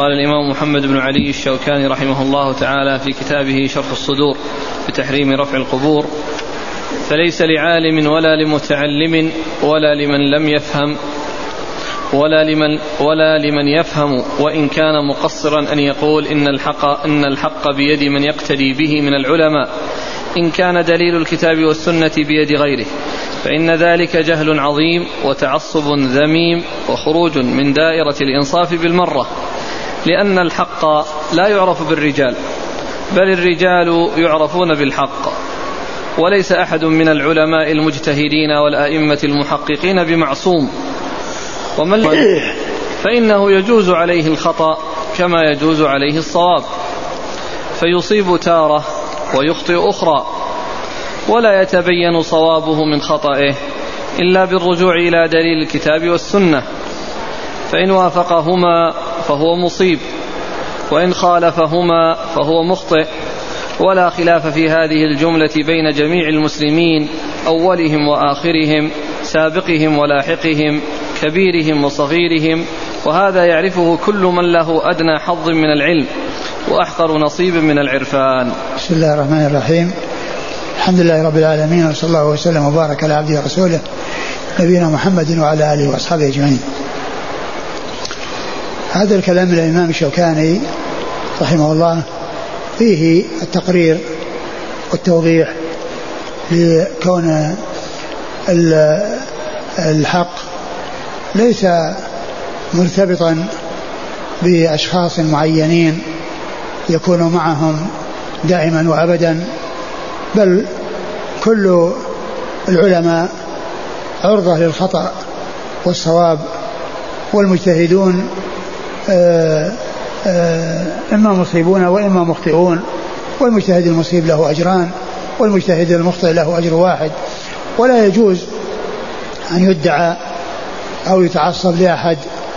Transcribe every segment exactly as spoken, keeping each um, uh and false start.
قال الإمام محمد بن علي الشوكاني رحمه الله تعالى في كتابه شرح الصدور بتحريم رفع القبور: فليس لعالم ولا لمتعلم ولا لمن لم يفهم ولا لمن, ولا لمن يفهم وإن كان مقصرا أن يقول إن الحق, إن الحق بيد من يقتدي به من العلماء إن كان دليل الكتاب والسنة بيد غيره، فإن ذلك جهل عظيم وتعصب ذميم وخروج من دائرة الإنصاف بالمرة، لأن الحق لا يعرف بالرجال بل الرجال يعرفون بالحق، وليس أحد من العلماء المجتهدين والأئمة المحققين بمعصوم، ومن فإنه يجوز عليه الخطأ كما يجوز عليه الصواب، فيصيب تارة ويخطئ أخرى، ولا يتبين صوابه من خطئه إلا بالرجوع إلى دليل الكتاب والسنة، فإن وافقهما فهو مصيب وإن خالفهما فهو مخطئ، ولا خلاف في هذه الجملة بين جميع المسلمين أولهم وآخرهم سابقهم ولاحقهم كبيرهم وصغيرهم، وهذا يعرفه كل من له أدنى حظ من العلم وأحقر نصيب من العرفان. بسم الله الرحمن الرحيم. الحمد لله رب العالمين، وصلى الله وسلم وبارك على عبده ورسوله نبينا محمد وعلى آله وأصحابه أجمعين. هذا الكلام من الإمام الشوكاني رحمه الله فيه التقرير والتوضيح لكون الحق ليس مرتبطا بأشخاص معينين يكون معهم دائما وأبدا، بل كل العلماء عرضة للخطأ والصواب، والمجتهدون آآ آآ إما مصيبون وإما مخطئون، والمجتهد المصيب له أجران والمجتهد المخطئ له أجر واحد، ولا يجوز أن يدعى أو يتعصب لأحد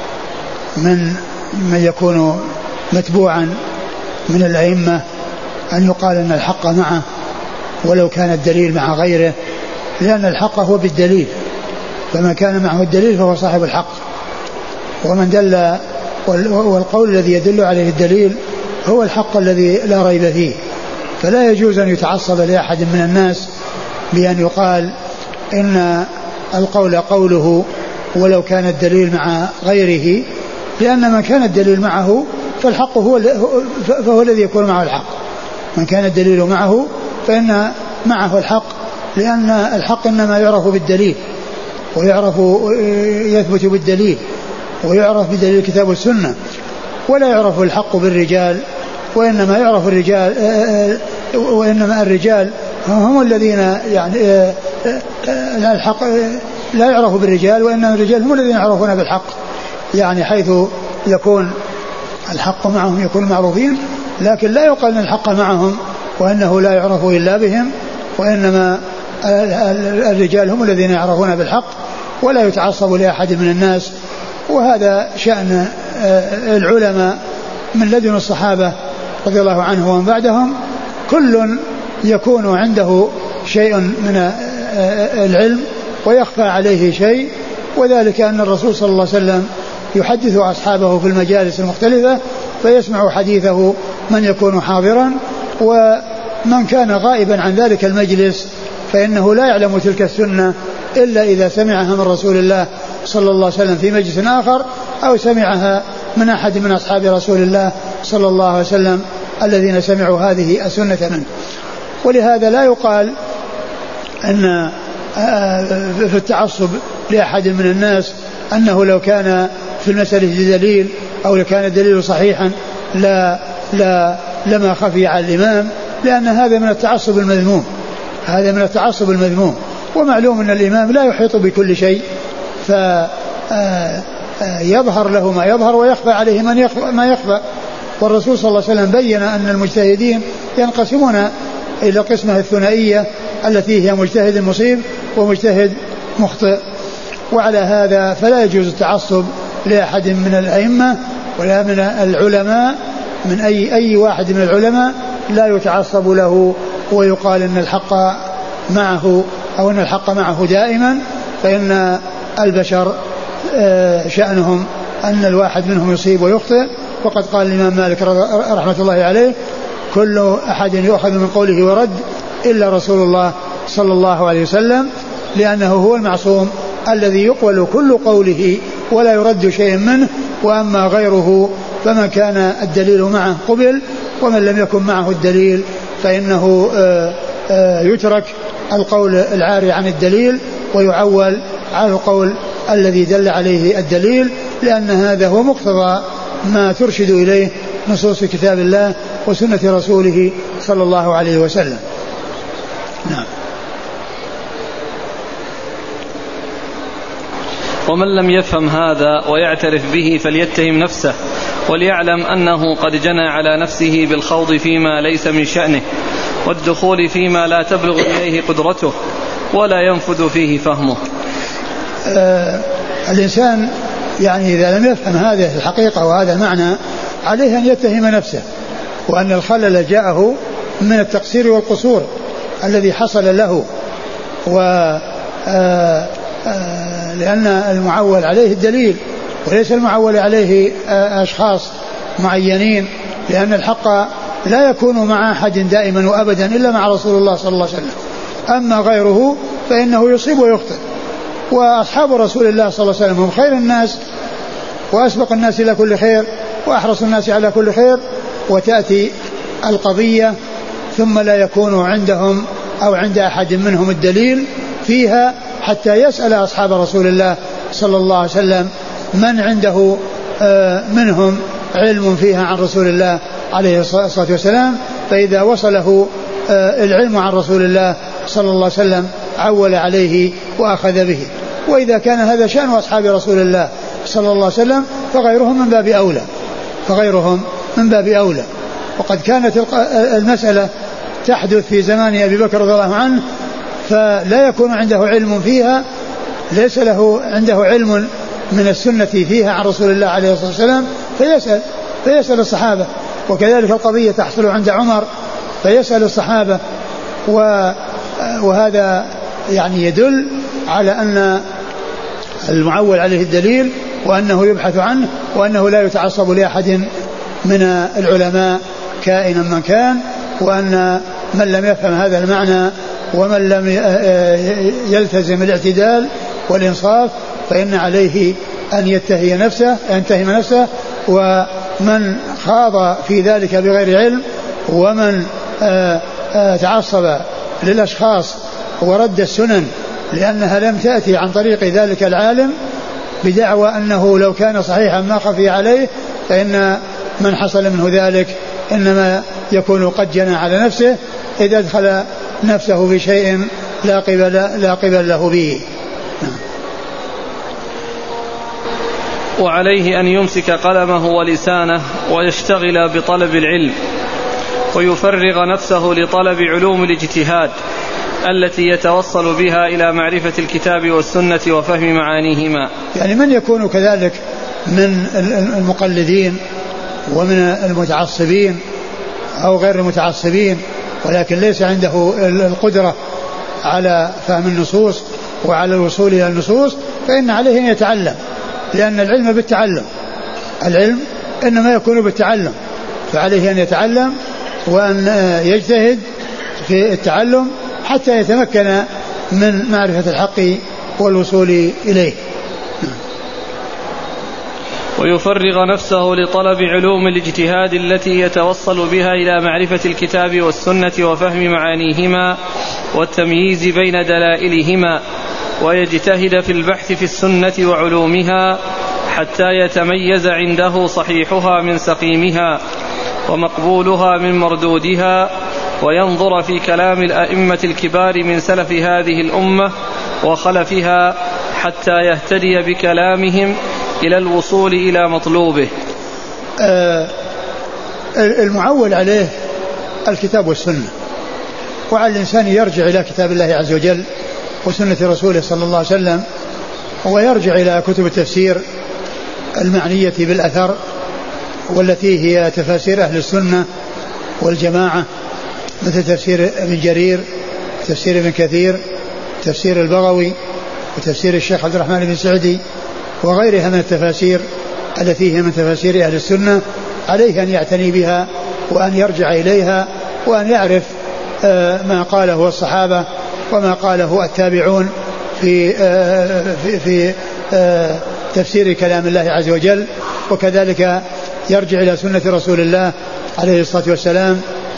من من يكون متبوعا من الأئمة أن يقال أن الحق معه ولو كان الدليل مع غيره، لأن الحق هو بالدليل، فما كان معه الدليل فهو صاحب الحق، ومن دل والقول الذي يدل عليه الدليل هو الحق الذي لا ريب فيه، فلا يجوز أن يتعصب لأحد من الناس بأن يقال إن القول قوله ولو كان الدليل مع غيره، لأن من كان الدليل معه فالحق هو فهو الذي يكون معه الحق، من كان الدليل معه فإن معه الحق، لأن الحق إنما يعرف بالدليل ويعرف يثبت بالدليل ويعرف بدليل الكتاب والسنة، ولا يعرف الحق بالرجال، وإنما يعرف الرجال وإنما الرجال هم الذين يعني الحق لا يعرف بالرجال، وإنما الرجال هم الذين يعرفون بالحق، يعني حيث يكون الحق معهم يكون معروفين، لكن لا يقال أن الحق معهم وأنه لا يعرف إلا بهم، وإنما الرجال هم الذين يعرفون بالحق، ولا يتعصب لأحد من الناس. وهذا شأن العلماء من لدن الصحابة رضي الله عنهم ومن بعدهم، كل يكون عنده شيء من العلم ويخفى عليه شيء، وذلك أن الرسول صلى الله عليه وسلم يحدث أصحابه في المجالس المختلفة فيسمع حديثه من يكون حاضرا، ومن كان غائبا عن ذلك المجلس فإنه لا يعلم تلك السنة إلا إذا سمعها من رسول الله صلى الله عليه وسلم في مجلس آخر، أو سمعها من أحد من أصحاب رسول الله صلى الله عليه وسلم الذين سمعوا هذه السنة منه. ولهذا لا يقال أن في التعصب لأحد من الناس أنه لو كان في المسألة دليل أو لو كان الدليل صحيحا لا لا لما خفي على الإمام، لأن هذا من التعصب المذموم، هذا من التعصب المذموم. ومعلوم أن الإمام لا يحيط بكل شيء، فيظهر له ما يظهر ويخفى عليه ما يخفى، والرسول صلى الله عليه وسلم بين أن المجتهدين ينقسمون إلى قسمة الثنائية التي هي مجتهد مصيب ومجتهد مخطئ. وعلى هذا فلا يجوز التعصب لأحد من الأئمة ولا من العلماء، من أي, أي واحد من العلماء لا يتعصب له ويقال أن الحق معه أو أن الحق معه دائما، فإن البشر شأنهم أن الواحد منهم يصيب ويخطئ، وقد قال الإمام مالك رحمة الله عليه كل أحد يؤخذ من قوله ورد إلا رسول الله صلى الله عليه وسلم، لأنه هو المعصوم الذي يقبل كل قوله ولا يرد شيء منه، وأما غيره فمن كان الدليل معه قبل، ومن لم يكن معه الدليل فإنه يترك القول العاري عن الدليل ويعول على القول الذي دل عليه الدليل، لأن هذا هو مقتضى ما ترشد إليه نصوص كتاب الله وسنة رسوله صلى الله عليه وسلم. نعم. ومن لم يفهم هذا ويعترف به فليتهم نفسه، وليعلم أنه قد جنى على نفسه بالخوض فيما ليس من شأنه، والدخول فيما لا تبلغ إليه قدرته ولا ينفذ فيه فهمه. آه الإنسان يعني إذا لم يفهم هذه الحقيقة وهذا المعنى عليه أن يتهم نفسه، وأن الخلل جاءه من التقصير والقصور الذي حصل له، و آه آه لأن المعول عليه الدليل وليس المعول عليه آه أشخاص معينين، لأن الحق لا يكون مع أحد دائما وأبدا إلا مع رسول الله صلى الله عليه وسلم، أما غيره فإنه يصيب ويخطئ. وأصحاب رسول الله صلى الله عليه وسلم هم خير الناس وأسبق الناس إلى كل خير وأحرص الناس على كل خير، وتأتي القضية ثم لا يكون عندهم أو عند أحد منهم الدليل فيها حتى يسأل أصحاب رسول الله صلى الله عليه وسلم من عنده منهم علم فيها عن رسول الله عليه الصلاة والسلام، فإذا وصله العلم عن رسول الله صلى الله عليه وسلم عول عليه وأخذ به. وإذا كان هذا شأن أصحاب رسول الله صلى الله عليه وسلم فغيرهم من باب أولى فغيرهم من باب أولى. وقد كانت المسألة تحدث في زمان أبي بكر رضي الله عنه، فلا يكون عنده علم فيها، ليس له عنده علم من السنة فيها عن رسول الله عليه الصلاة والسلام، فيسأل فيسأل الصحابة. وكذلك القضية تحصل عند عمر فيسأل الصحابة، وهذا يعني يدل على أن المعول عليه الدليل وأنه يبحث عنه، وأنه لا يتعصب لأحد من العلماء كائنا من كان، وأن من لم يفهم هذا المعنى ومن لم يلتزم الاعتدال والإنصاف فإن عليه أن يتهم نفسه ينتهم نفسه. ومن خاض في ذلك بغير علم ومن تعصب للأشخاص ورد السنن لأنها لم تأتي عن طريق ذلك العالم بدعوى أنه لو كان صحيحا ما خفي عليه، فإن من حصل منه ذلك إنما يكون قد جنى على نفسه إذا ادخل نفسه في شيء لا قبل, لا قبل له به. وعليه أن يمسك قلمه ولسانه ويشتغل بطلب العلم، ويفرغ نفسه لطلب علوم الاجتهاد التي يتوصل بها إلى معرفة الكتاب والسنة وفهم معانيهما. يعني من يكون كذلك من المقلدين ومن المتعصبين أو غير المتعصبين ولكن ليس عنده القدرة على فهم النصوص وعلى الوصول إلى النصوص، فإن عليه أن يتعلم، لأن العلم بالتعلم، العلم إنما يكون بالتعلم، فعليه أن يتعلم وأن يجتهد في التعلم حتى يتمكن من معرفة الحق والوصول إليه. ويفرغ نفسه لطلب علوم الاجتهاد التي يتوصل بها إلى معرفة الكتاب والسنة وفهم معانيهما والتمييز بين دلائلهما، ويجتهد في البحث في السنة وعلومها حتى يتميز عنده صحيحها من سقيمها ومقبولها من مردودها، وينظر في كلام الأئمة الكبار من سلف هذه الأمة وخلفها حتى يهتدي بكلامهم إلى الوصول إلى مطلوبه. آه المعول عليه الكتاب والسنة، وعلى الإنسان يرجع إلى كتاب الله عز وجل وسنة رسوله صلى الله عليه وسلم، ويرجع إلى كتب التفسير المعنية بالأثر والتي هي تفاسير أهل السنة والجماعة، مثل تفسير ابن جرير، تفسير ابن كثير، تفسير البغوي، وتفسير الشيخ عبد الرحمن بن سعدي، وغيرها من التفاسير التي هي من تفاسير أهل السنة عليه أن يعتني بها وأن يرجع إليها وأن يعرف ما قاله الصحابة وما قاله التابعون في في, في تفسير كلام الله عز وجل، وكذلك يرجع إلى سنة رسول الله عليه الصلاة والسلام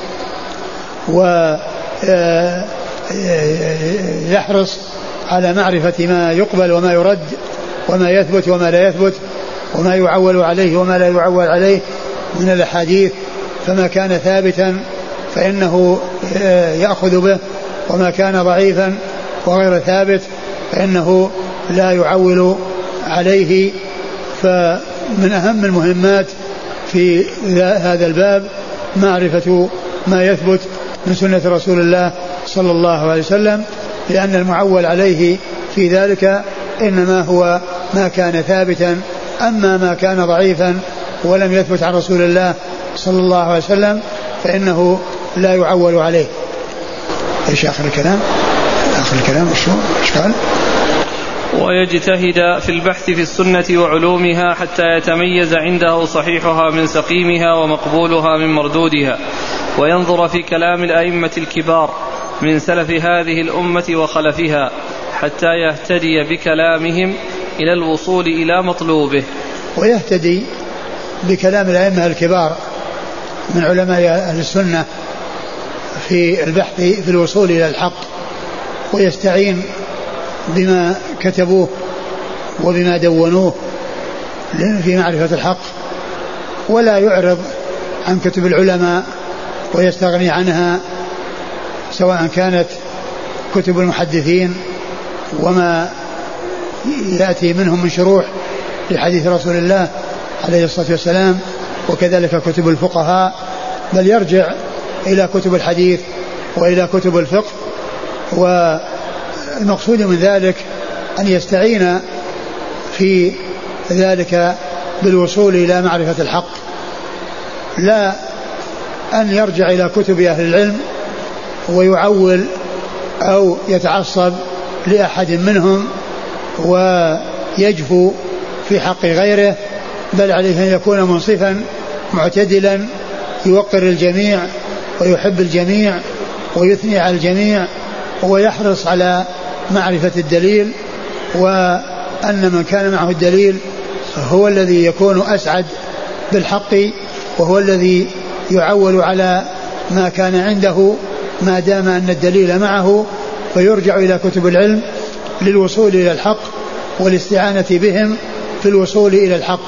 ويحرص على معرفة ما يقبل وما يرد وما يثبت وما لا يثبت وما يعول عليه وما لا يعول عليه من الأحاديث، فما كان ثابتا فإنه يأخذ به، وما كان ضعيفا وغير ثابت فإنه لا يعول عليه. فمن أهم المهمات في هذا الباب معرفة ما يثبت من سنة رسول الله صلى الله عليه وسلم، لأن المعول عليه في ذلك إنما هو ما كان ثابتا، أما ما كان ضعيفا ولم يثبت عن رسول الله صلى الله عليه وسلم فإنه لا يعول عليه. إيش آخر الكلام؟ آخر الكلام شو إيش قال؟ ويجتهد في البحث في السنة وعلومها حتى يتميز عنده صحيحها من سقيمها ومقبولها من مردودها، وينظر في كلام الأئمة الكبار من سلف هذه الأمة وخلفها حتى يهتدي بكلامهم إلى الوصول إلى مطلوبه. ويهتدي بكلام الأئمة الكبار من علماء أهل السنة في البحث في الوصول إلى الحق، ويستعين بما كتبوه وبما دونوه في معرفة الحق، ولا يعرض عن كتب العلماء ويستغني عنها، سواء كانت كتب المحدثين وما يأتي منهم من شروح لحديث رسول الله عليه الصلاة والسلام، وكذلك كتب الفقهاء، بل يرجع إلى كتب الحديث وإلى كتب الفقه. والمقصود من ذلك أن يستعين في ذلك بالوصول إلى معرفة الحق، لا أن يرجع إلى كتب أهل العلم ويعول أو يتعصب لأحد منهم ويجفو في حق غيره، بل عليه أن يكون منصفا معتدلا يوقر الجميع ويحب الجميع ويثني على الجميع، ويحرص على معرفة الدليل، وأن من كان معه الدليل هو الذي يكون أسعد بالحق، وهو الذي يعول على ما كان عنده ما دام أن الدليل معه، فيرجع إلى كتب العلم للوصول إلى الحق والاستعانة بهم في الوصول إلى الحق.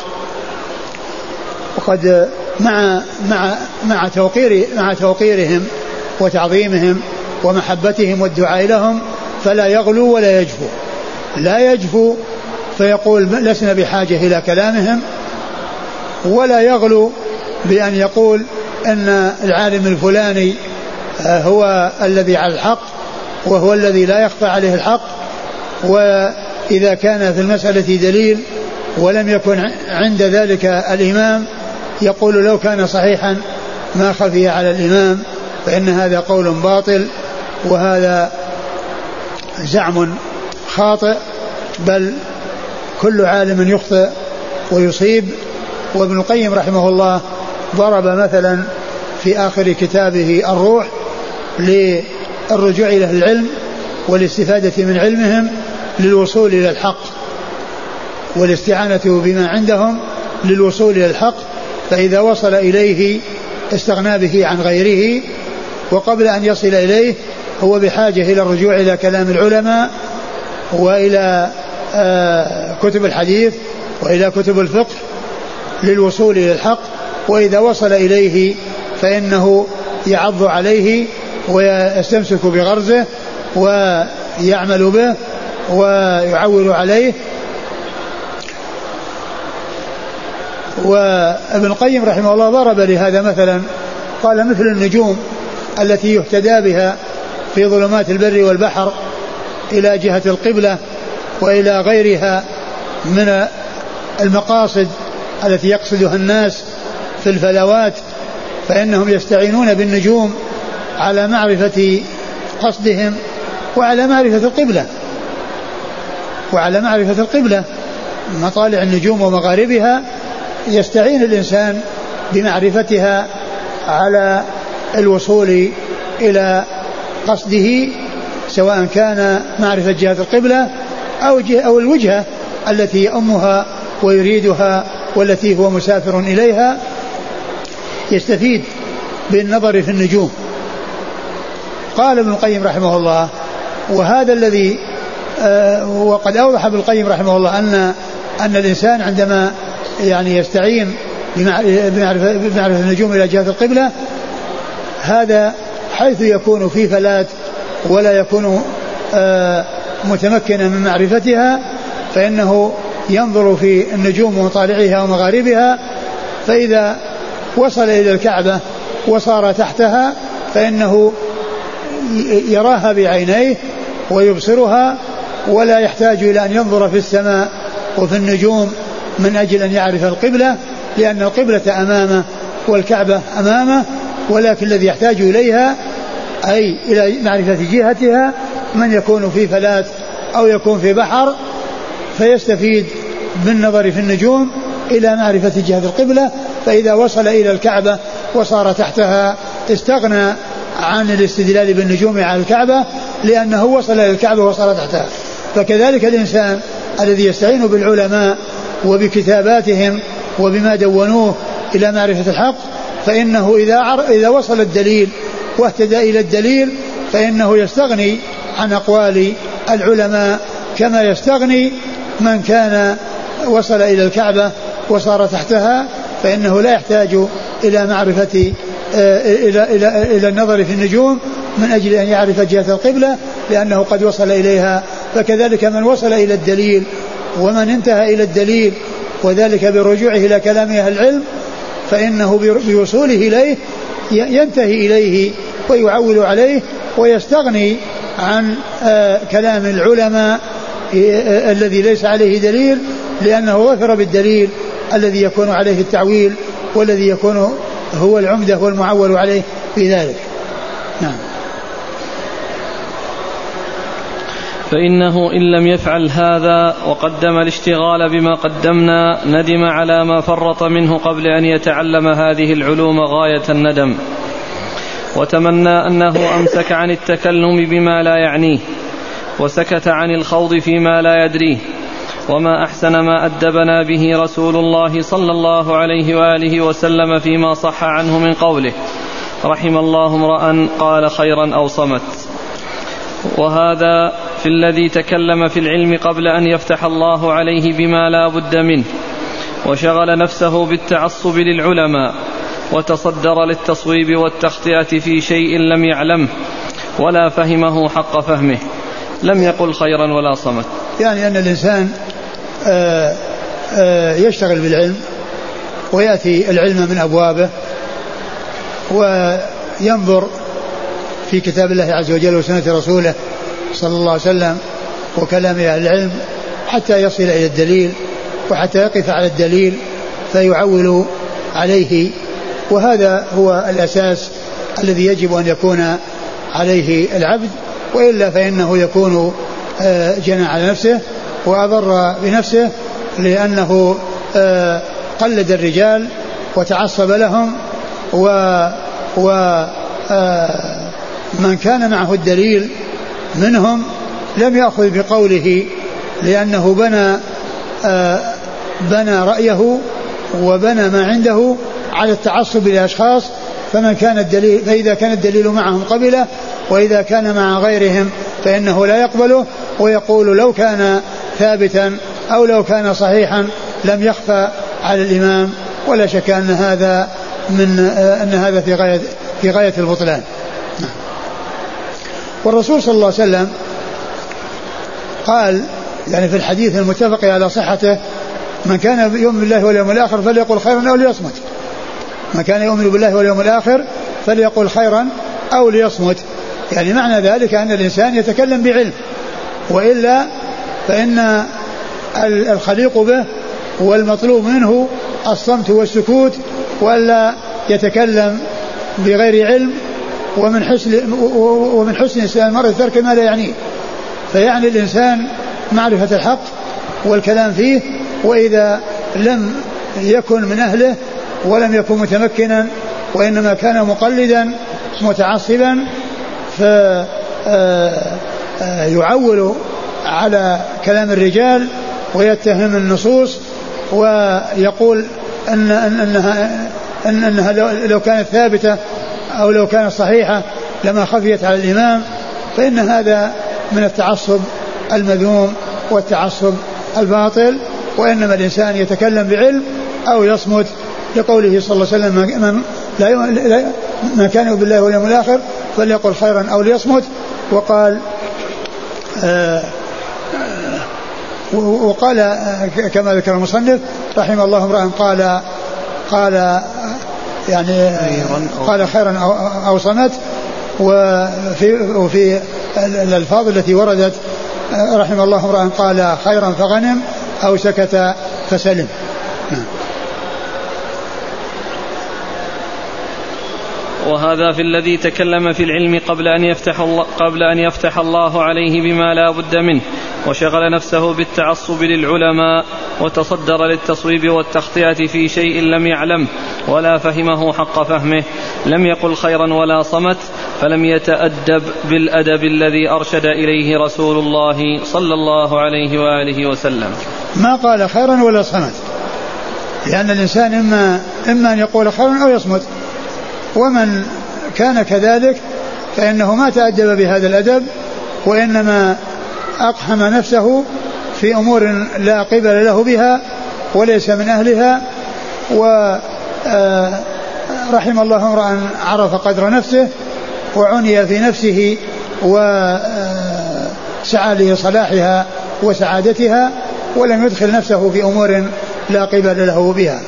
وقد مع مع مع توقير مع توقيرهم وتعظيمهم ومحبتهم والدعاء لهم فلا يغلو ولا يجفو، لا يجفو فيقول لسنا بحاجة إلى كلامهم، ولا يغلو بأن يقول أن العالم الفلاني هو الذي على الحق وهو الذي لا يخفى عليه الحق، وإذا كان في المسألة دليل ولم يكن عند ذلك الإمام يقول لو كان صحيحا ما خفي على الإمام، فإن هذا قول باطل وهذا زعم خاطئ، بل كل عالم يخطئ ويصيب. وابن القيم رحمه الله ضرب مثلا في آخر كتابه الروح للرجوع إلى العلم والاستفادة من علمهم للوصول إلى الحق والاستعانة بما عندهم للوصول إلى الحق، فإذا وصل إليه استغنى به عن غيره، وقبل أن يصل إليه هو بحاجة إلى الرجوع إلى كلام العلماء وإلى آه كتب الحديث وإلى كتب الفقه للوصول إلى الحق، وإذا وصل إليه فإنه يعض عليه ويستمسك بغرزه ويعمل به ويعول عليه. وابن القيم رحمه الله ضرب لهذا مثلا، قال مثل النجوم التي يهتدى بها في ظلمات البر والبحر إلى جهة القبلة وإلى غيرها من المقاصد التي يقصدها الناس في الفلوات، فإنهم يستعينون بالنجوم على معرفة قصدهم وعلى معرفة القبلة وعلى معرفة القبلة مطالع النجوم ومغاربها. يستعين الإنسان بمعرفتها على الوصول إلى قصده، سواء كان معرفة جهة القبلة أو, أو الوجهة التي يأمها ويريدها والتي هو مسافر إليها، يستفيد بالنظر في النجوم. قال ابن القيم رحمه الله: وهذا الذي آه وقد أوضح ابن القيم رحمه الله أن أن الإنسان عندما يعني يستعين بمعرفة, بمعرفة النجوم إلى جهة القبلة، هذا حيث يكون في فلات ولا يكون آه متمكنا من معرفتها، فإنه ينظر في النجوم ومطالعها ومغاربها، فإذا وصل إلى الكعبة وصار تحتها فإنه يراها بعينيه ويبصرها، ولا يحتاج إلى أن ينظر في السماء وفي النجوم من أجل أن يعرف القبلة، لأن القبلة أمامه والكعبة أمامه، ولكن الذي يحتاج إليها أي إلى معرفة جهتها من يكون في فلات أو يكون في بحر، فيستفيد بالنظر في النجوم إلى معرفة جهة القبلة، فإذا وصل إلى الكعبة وصار تحتها استغنى عن الاستدلال بالنجوم على الكعبة، لأنه وصل إلى الكعبة وصار تحتها. فكذلك الإنسان الذي يستعين بالعلماء وبكتاباتهم وبما دونوه إلى معرفة الحق، فإنه إذا, إذا وصل الدليل واهتدى إلى الدليل فإنه يستغني عن أقوال العلماء كما يستغني من كان وصل إلى الكعبة وصار تحتها، فإنه لا يحتاج إلى معرفة إلى, إلى, إلى النظر في النجوم من أجل أن يعرف جهة القبلة، لأنه قد وصل إليها. فكذلك من وصل إلى الدليل ومن انتهى إلى الدليل، وذلك برجوعه إلى كلام أهل العلم، فإنه بوصوله إليه ينتهي إليه ويعول عليه ويستغني عن كلام العلماء الذي ليس عليه دليل، لأنه ظفر بالدليل الذي يكون عليه التعويل والذي يكون هو العمدة والمعول عليه في ذلك. نعم. فإنه إن لم يفعل هذا وقدم الاشتغال بما قدمنا ندم على ما فرط منه قبل أن يتعلم هذه العلوم غاية الندم، وتمنى أنه أمسك عن التكلم بما لا يعنيه وسكت عن الخوض فيما لا يدريه. وما أحسن ما أدبنا به رسول الله صلى الله عليه وآله وسلم فيما صح عنه من قوله: رحم الله امرأ قال خيرا أو صمت. وهذا في الذي تكلم في العلم قبل أن يفتح الله عليه بما لا بد منه، وشغل نفسه بالتعصب للعلماء، وتصدر للتصويب والتخطئة في شيء لم يعلمه ولا فهمه حق فهمه، لم يقل خيرا ولا صمت. يعني أن الإنسان آآ آآ يشتغل بالعلم ويأتي العلم من أبوابه، وينظر في كتاب الله عز وجل وسنة رسوله صلى الله عليه وسلم وكلام أهل العلم حتى يصل إلى الدليل، وحتى يقف على الدليل فيعول عليه. وهذا هو الأساس الذي يجب أن يكون عليه العبد، وإلا فإنه يكون جنى على نفسه وأضر بنفسه، لأنه قلد الرجال وتعصب لهم، ومن كان معه الدليل منهم لم يأخذ بقوله، لأنه بنى بنى رأيه وبنى ما عنده على التعصب لأشخاص. فمن كان الدليل فإذا كان الدليل معهم قبله، وإذا كان مع غيرهم فإنه لا يقبله، ويقول لو كان ثابتا أو لو كان صحيحا لم يخفى على الإمام. ولا شك أن هذا من أن هذا في غاية في غاية البطلان. والرسول صلى الله عليه وسلم قال يعني في الحديث المتفق على صحته: من كان يؤمن بالله واليوم الآخر فليقل خيرا أو ليصمت. من كان يؤمن بالله واليوم الآخر فليقل خيرا أو ليصمت. يعني معنى ذلك أن الإنسان يتكلم بعلم، وإلا فإن الخليق به والمطلوب منه الصمت والسكوت، ولا يتكلم بغير علم. ومن حسن ومن حسن إسلام المرء ترك ما لا يعنيه. فيعني الإنسان معرفة الحق والكلام فيه، وإذا لم يكن من أهله ولم يكن متمكنا وإنما كان مقلدا متعصبا فيعول على كلام الرجال ويتهم النصوص ويقول أن أنها, أن أنها لو كانت ثابتة أو لو كانت صحيحة لما خفيت على الإمام. فإن هذا من التعصب المذموم والتعصب الباطل. وإنما الإنسان يتكلم بعلم أو يصمت، لقوله صلى الله عليه وسلم من, لا من كان يؤمن بالله واليوم الآخر فليقل خيرا أو ليصمت. وقال آآ آآ وقال كما ذكر المصنف رحمه الله امرأ قال قال يعني قال خيرا أو, أو صمت. وفي, وفي الألفاظ التي وردت رحمه الله امرأ قال خيرا فغنم أو سكت فسلم. وهذا في الذي تكلم في العلم قبل أن يفتح الله, قبل أن يفتح الله عليه بما لا بد منه، وشغل نفسه بالتعصب للعلماء وتصدر للتصويب والتخطئة في شيء لم يعلمه ولا فهمه حق فهمه. لم يقل خيرا ولا صمت، فلم يتأدب بالأدب الذي أرشد إليه رسول الله صلى الله عليه وآله وسلم. ما قال خيرا ولا صمت، لأن الإنسان إما, إما أن يقول خيرا أو يصمت، ومن كان كذلك فإنه ما تأدب بهذا الأدب وإنما أقحم نفسه في أمور لا قبل له بها وليس من أهلها. ورحم الله امرأ عرف قدر نفسه وعني في نفسه وسعى لصلاحها وسعادتها ولم يدخل نفسه في أمور لا قبل له بها.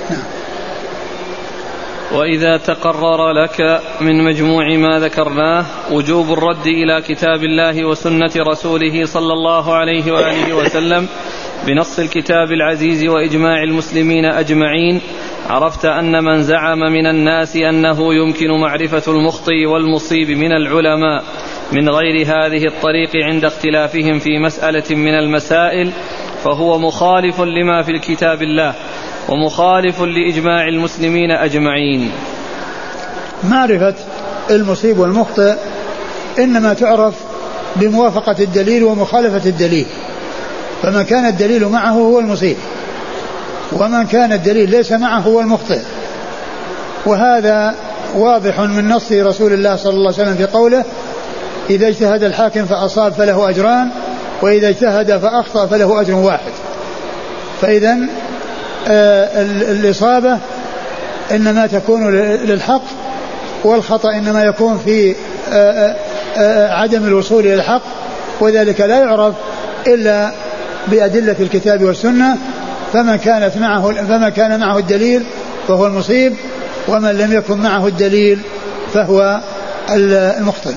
وإذا تقرر لك من مجموع ما ذكرناه وجوب الرد إلى كتاب الله وسنة رسوله صلى الله عليه وآله وسلم بنص الكتاب العزيز وإجماع المسلمين أجمعين، عرفت أن من زعم من الناس أنه يمكن معرفة المخطئ والمصيب من العلماء من غير هذه الطريق عند اختلافهم في مسألة من المسائل فهو مخالف لما في الكتاب الله ومخالف لإجماع المسلمين أجمعين. معرفة المصيب والمخطئ إنما تعرف بموافقة الدليل ومخالفة الدليل، فمن كان الدليل معه هو المصيب ومن كان الدليل ليس معه هو المخطئ. وهذا واضح من نص رسول الله صلى الله عليه وسلم في قوله إذا اجتهد الحاكم فأصاب فله أجران وإذا اجتهد فأخطأ فله أجر واحد. فإذن آه الإصابة إنما تكون للحق والخطأ إنما يكون في آه آه عدم الوصول إلى الحق، وذلك لا يعرف إلا بأدلة الكتاب والسنة. فمن كانت معه فمن كان معه الدليل فهو المصيب، ومن لم يكن معه الدليل فهو المخطئ.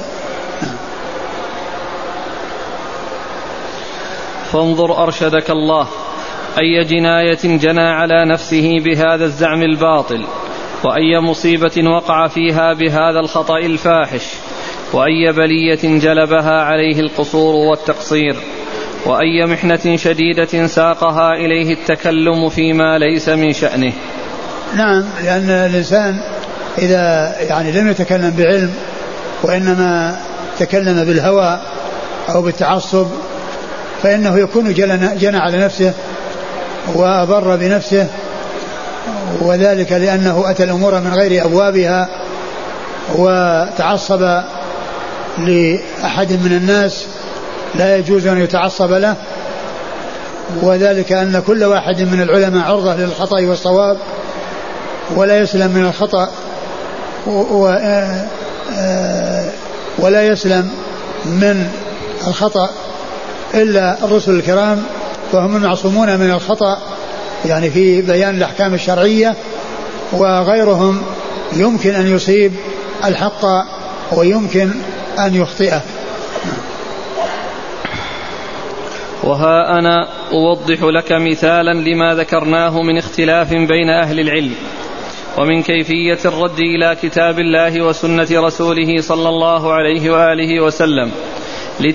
فانظر أرشدك الله أي جناية جنى على نفسه بهذا الزعم الباطل، وأي مصيبة وقع فيها بهذا الخطأ الفاحش، وأي بلية جلبها عليه القصور والتقصير، وأي محنة شديدة ساقها إليه التكلم فيما ليس من شأنه. نعم، لأن الإنسان إذا يعني لم يتكلم بعلم وإنما تكلم بالهوى أو بالتعصب فإنه يكون جنى على نفسه وأضر بنفسه، وذلك لأنه أتى الأمور من غير أبوابها وتعصب لأحد من الناس لا يجوز أن يتعصب له، وذلك أن كل واحد من العلماء عرضة للخطأ والصواب ولا يسلم من الخطأ ولا يسلم من الخطأ إلا الرسل الكرام، فهم المعصومون من الخطأ يعني في بيان الأحكام الشرعية، وغيرهم يمكن أن يصيب الحق ويمكن أن يخطئه. وها أنا أوضح لك مثالا لما ذكرناه من اختلاف بين أهل العلم ومن كيفية الرد إلى كتاب الله وسنة رسوله صلى الله عليه وآله وسلم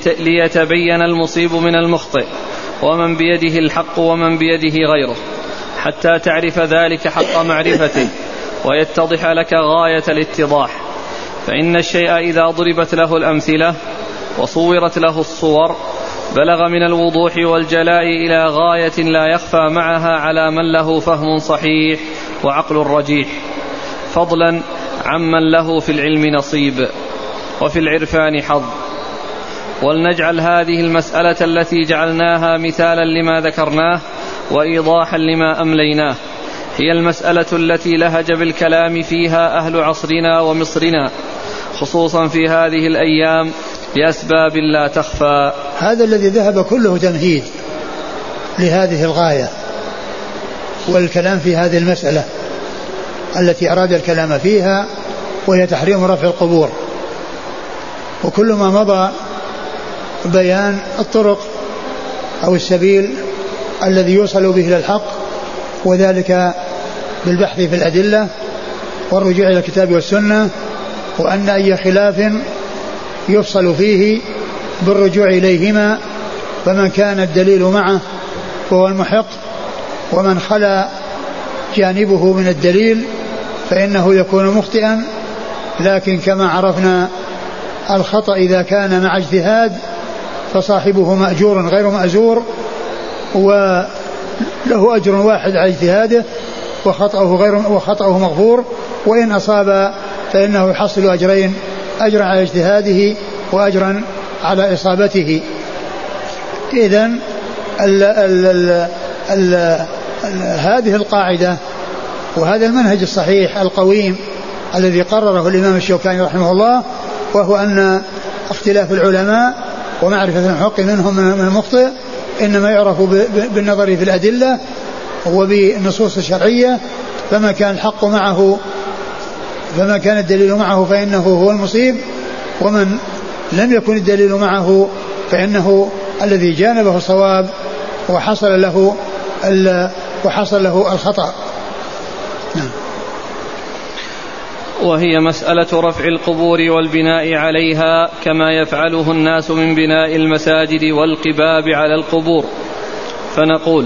ليتبين المصيب من المخطئ ومن بيده الحق ومن بيده غيره. حتى تعرف ذلك حق معرفته ويتضح لك غاية الاتضاح. فإن الشيء إذا ضربت له الأمثلة وصورت له الصور بلغ من الوضوح والجلاء إلى غاية لا يخفى معها على من له فهم صحيح وعقل رجيح، فضلا عمن له في العلم نصيب وفي العرفان حظ. ولنجعل هذه المسألة التي جعلناها مثالا لما ذكرناه وإيضاحا لما أمليناه هي المسألة التي لهج بالكلام فيها أهل عصرنا ومصرنا، خصوصا في هذه الأيام لأسباب لا تخفى. هذا الذي ذهب كله تمهيد لهذه الغاية والكلام في هذه المسألة التي أراد الكلام فيها، وهي تحريم رفع القبور. وكل ما مضى بيان الطرق أو السبيل الذي يوصل به إلى الحق، وذلك بالبحث في الأدلة والرجوع إلى الكتاب والسنة، وأن أي خلاف يفصل فيه بالرجوع إليهما، فمن كان الدليل معه فهو المحق، ومن خلا جانبه من الدليل فإنه يكون مخطئا. لكن كما عرفنا الخطأ إذا كان مع اجتهاد فصاحبه مأجور غير مأزور، وله أجر واحد على اجتهاده وخطأه, غير وخطأه مغفور، وإن أصاب فإنه يحصل أجرين، أجرا على اجتهاده وأجرا على إصابته. إذن ال ال ال ال ال هذه القاعدة وهذا المنهج الصحيح القويم الذي قرره الإمام الشوكاني رحمه الله، وهو أن اختلاف العلماء ومعرفة الحق منهم من المخطئ إنما يعرف بالنظر في الأدلة وبالنصوص الشرعية، فما كان الحق معه فما كان الدليل معه فإنه هو المصيب، ومن لم يكن الدليل معه فإنه الذي جانبه الصواب وحصل له وحصل له الخطأ. نعم. وهي مسألة رفع القبور والبناء عليها كما يفعله الناس من بناء المساجد والقباب على القبور. فنقول: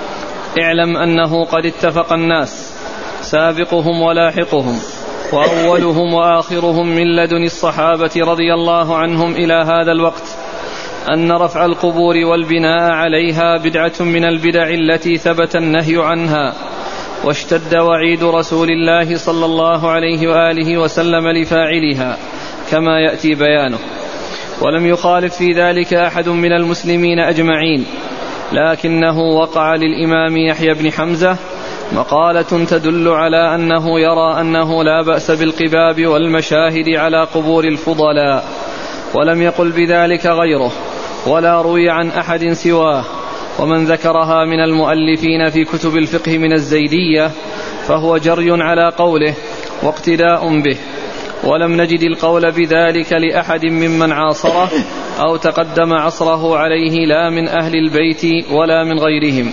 اعلم أنه قد اتفق الناس سابقهم ولاحقهم وأولهم وآخرهم من لدن الصحابة رضي الله عنهم إلى هذا الوقت أن رفع القبور والبناء عليها بدعة من البدع التي ثبت النهي عنها، واشتد وعيد رسول الله صلى الله عليه وآله وسلم لفاعلها كما يأتي بيانه. ولم يخالف في ذلك أحد من المسلمين أجمعين، لكنه وقع للإمام يحيى بن حمزة مقالة تدل على أنه يرى أنه لا بأس بالقباب والمشاهد على قبور الفضلاء، ولم يقل بذلك غيره ولا روي عن أحد سواه. ومن ذكرها من المؤلفين في كتب الفقه من الزيدية فهو جري على قوله واقتداء به، ولم نجد القول بذلك لأحد ممن عاصره أو تقدم عصره عليه، لا من أهل البيت ولا من غيرهم.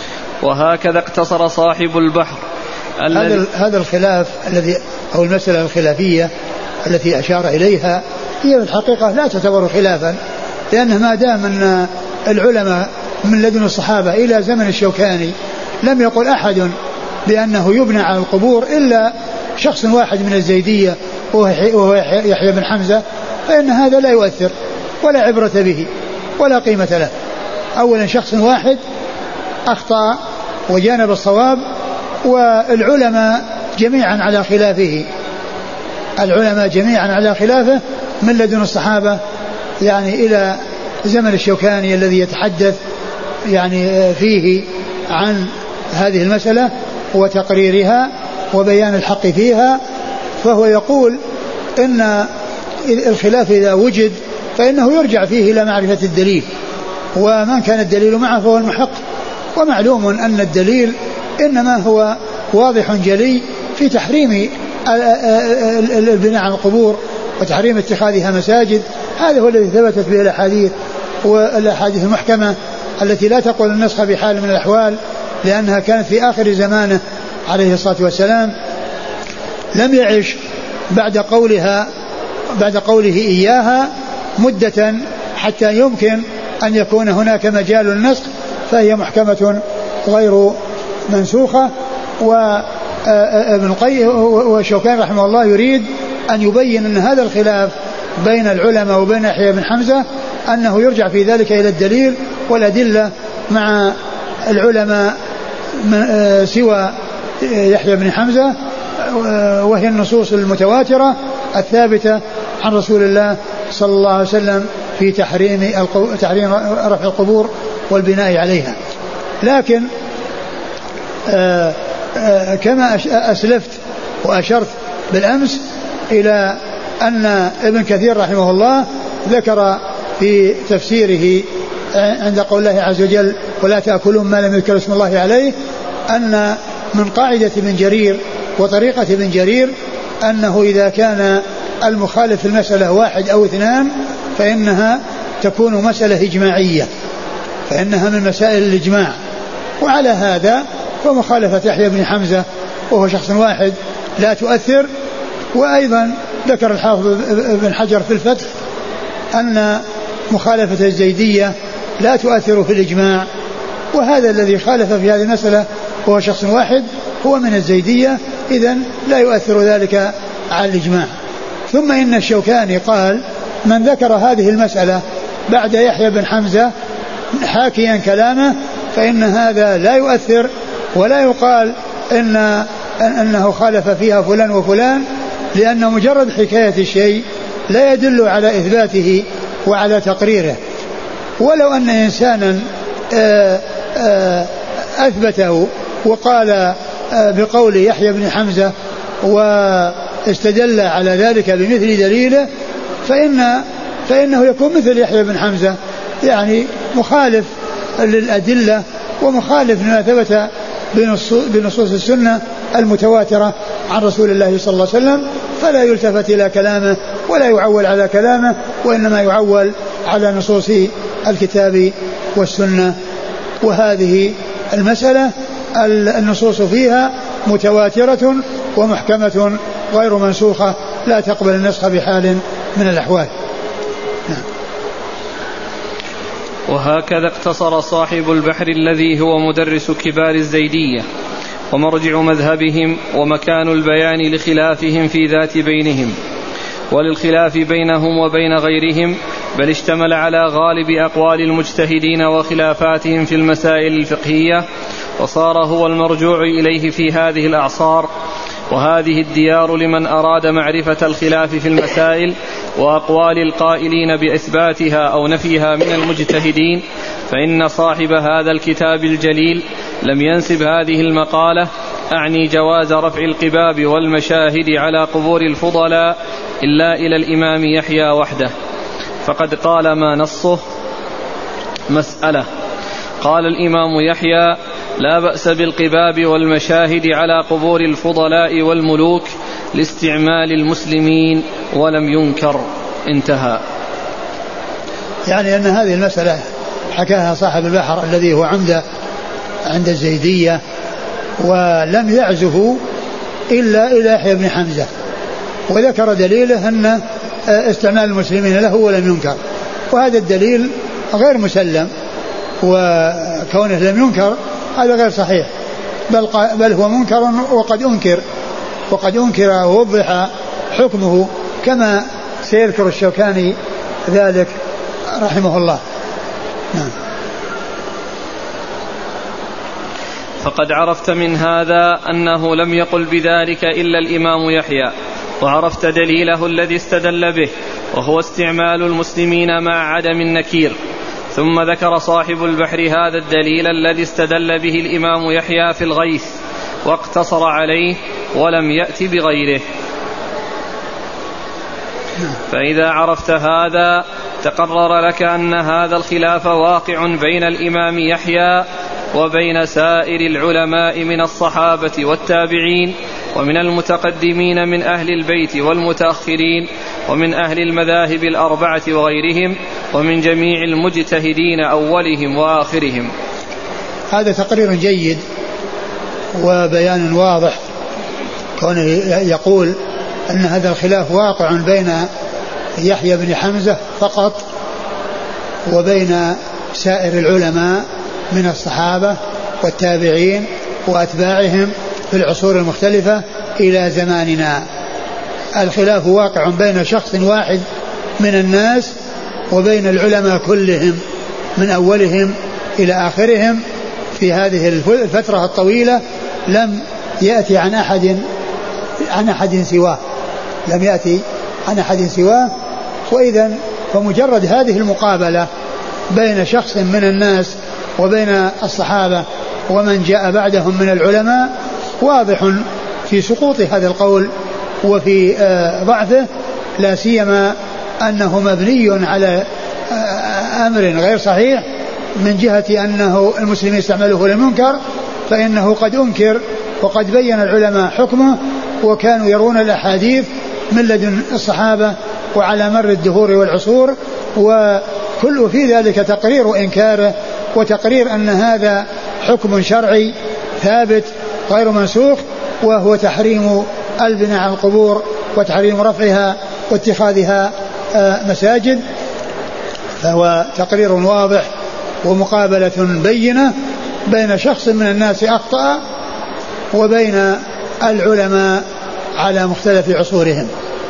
وهكذا اقتصر صاحب البحر. هذا هذا الخلاف الذي أو المسألة الخلافية التي أشار إليها هي في الحقيقة لا تعتبر خلافا، لأنه ما دام أن العلماء من لدن الصحابة إلى زمن الشوكاني لم يقل أحد بأنه يبنى على القبور إلا شخص واحد من الزيدية وهو يحيى بن حمزة، فإن هذا لا يؤثر ولا عبرة به ولا قيمة له. أولا شخص واحد أخطأ وجانب الصواب، والعلماء جميعا على خلافه، العلماء جميعا على خلافه من لدن الصحابة يعني إلى زمن الشوكاني الذي يتحدث يعني فيه عن هذه المسألة وتقريرها وبيان الحق فيها. فهو يقول إن الخلاف إذا وجد فإنه يرجع فيه إلى معرفة الدليل، ومن كان الدليل معه فهو المحق. ومعلوم أن الدليل إنما هو واضح جلي في تحريم البناء على القبور وتحريم اتخاذها مساجد. هذا هو الذي ثبتت به الأحاديث والأحاديث المحكمة التي لا تقول النسخ بحال من الأحوال، لأنها كانت في آخر زمانه عليه الصلاة والسلام، لم يعش بعد قولها بعد قوله إياها مدة حتى يمكن أن يكون هناك مجال للنسخ، فهي محكمة غير منسوخة. وابن القيم والشوكاني رحمه الله يريد أن يبين أن هذا الخلاف بين العلماء وبين يحيى بن حمزة أنه يرجع في ذلك إلى الدليل والأدلة مع العلماء سوى يحيى بن حمزة، وهي النصوص المتواترة الثابتة عن رسول الله صلى الله عليه وسلم في تحريم تحريم رفع القبور والبناء عليها. لكن آآ آآ كما أسلفت وأشرت بالأمس إلى أن ابن كثير رحمه الله ذكر في تفسيره عند قول الله عز وجل ولا تأكلون ما لم يذكر اسم الله عليه أن من قاعدة ابن جرير وطريقة ابن جرير أنه إذا كان المخالف في المسألة واحد أو اثنان فإنها تكون مسألة إجماعية، فإنها من مسائل الإجماع. وعلى هذا فمخالفة يحيى بن حمزة وهو شخص واحد لا تؤثر. وأيضا ذكر الحافظ ابن حجر في الفتح أن مخالفة الزيدية لا تؤثر في الإجماع، وهذا الذي خالف في هذه المسألة وهو شخص واحد هو من الزيدية، إذن لا يؤثر ذلك على الإجماع. ثم إن الشوكاني قال من ذكر هذه المسألة بعد يحيى بن حمزة حاكيا كلامه فإن هذا لا يؤثر ولا يقال إن أنه خالف فيها فلان وفلان، لأن مجرد حكاية الشيء لا يدل على إثباته وعلى تقريره. ولو أن إنسانا أثبته وقال بقول يحيى بن حمزة واستدل على ذلك بمثل دليله فإن فإنه يكون مثل يحيى بن حمزة، يعني مخالف للأدلة ومخالف لما ثبت بنصوص السنة المتواترة عن رسول الله صلى الله عليه وسلم، فلا يلتفت إلى كلامه ولا يعول على كلامه، وإنما يعول على نصوص الكتاب والسنة. وهذه المسألة النصوص فيها متواترة ومحكمة غير منسوخة لا تقبل النسخ بحال من الأحوال. نعم. وهكذا اقتصر صاحب البحر الذي هو مدرس كبار الزيدية ومرجع مذهبهم ومكان البيان لخلافهم في ذات بينهم وللخلاف بينهم وبين غيرهم، بل اشتمل على غالب أقوال المجتهدين وخلافاتهم في المسائل الفقهية، وصار هو المرجوع إليه في هذه الأعصار. وهذه الديار لمن أراد معرفة الخلاف في المسائل وأقوال القائلين بإثباتها أو نفيها من المجتهدين، فإن صاحب هذا الكتاب الجليل لم ينسب هذه المقالة أعني جواز رفع القباب والمشاهد على قبور الفضلاء إلا إلى الإمام يحيى وحده، فقد قال ما نصه مسألة. قال الإمام يحيى لا بأس بالقباب والمشاهد على قبور الفضلاء والملوك لاستعمال المسلمين ولم ينكر. انتهى. يعني أن هذه المسألة حكاها صاحب البحر الذي هو عمدة عند الزيدية ولم يعزه إلا إلى يحيى بن حمزة، وذكر دليله أن استعمال المسلمين له ولم ينكر، وهذا الدليل غير مسلم، وكونه لم ينكر هذا غير صحيح، بل, بل هو منكر وقد أنكر وقد أنكر ووضح حكمه كما سيذكر الشوكاني ذلك رحمه الله. نعم. فقد عرفت من هذا أنه لم يقل بذلك إلا الإمام يحيى، وعرفت دليله الذي استدل به وهو استعمال المسلمين مع عدم النكير. ثم ذكر صاحب البحر هذا الدليل الذي استدل به الإمام يحيى في الغيث واقتصر عليه ولم يأت بغيره. فإذا عرفت هذا تقرر لك أن هذا الخلاف واقع بين الإمام يحيى وبين سائر العلماء من الصحابة والتابعين ومن المتقدمين من أهل البيت والمتأخرين ومن أهل المذاهب الأربعة وغيرهم ومن جميع المجتهدين أولهم وآخرهم. هذا تقرير جيد وبيان واضح، كونه يقول أن هذا الخلاف واقع بين يحيى بن حمزة فقط وبين سائر العلماء من الصحابة والتابعين وأتباعهم في العصور المختلفة إلى زماننا. الخلاف واقع بين شخص واحد من الناس وبين العلماء كلهم من أولهم إلى آخرهم في هذه الفترة الطويلة. لم يأتي عن أحد عن أحد سواه لم يأتي عن أحد سواه وإذن فمجرد هذه المقابلة بين شخص من الناس وبين الصحابة ومن جاء بعدهم من العلماء واضح في سقوط هذا القول وفي ضعفه، لا سيما أنه مبني على أمر غير صحيح من جهة أنه المسلمين استعملوه للمنكر، فإنه قد أنكر وقد بين العلماء حكمه وكانوا يرون الأحاديث من لدن الصحابة وعلى مر الدهور والعصور، وكل في ذلك تقرير إنكاره وتقرير أن هذا حكم شرعي ثابت غير منسوخ، وهو تحريم البناء على القبور وتحريم رفعها واتخاذها مساجد. فهو تقرير واضح ومقابلة بينة بين شخص من الناس أخطأ وبين العلماء على مختلف عصورهم.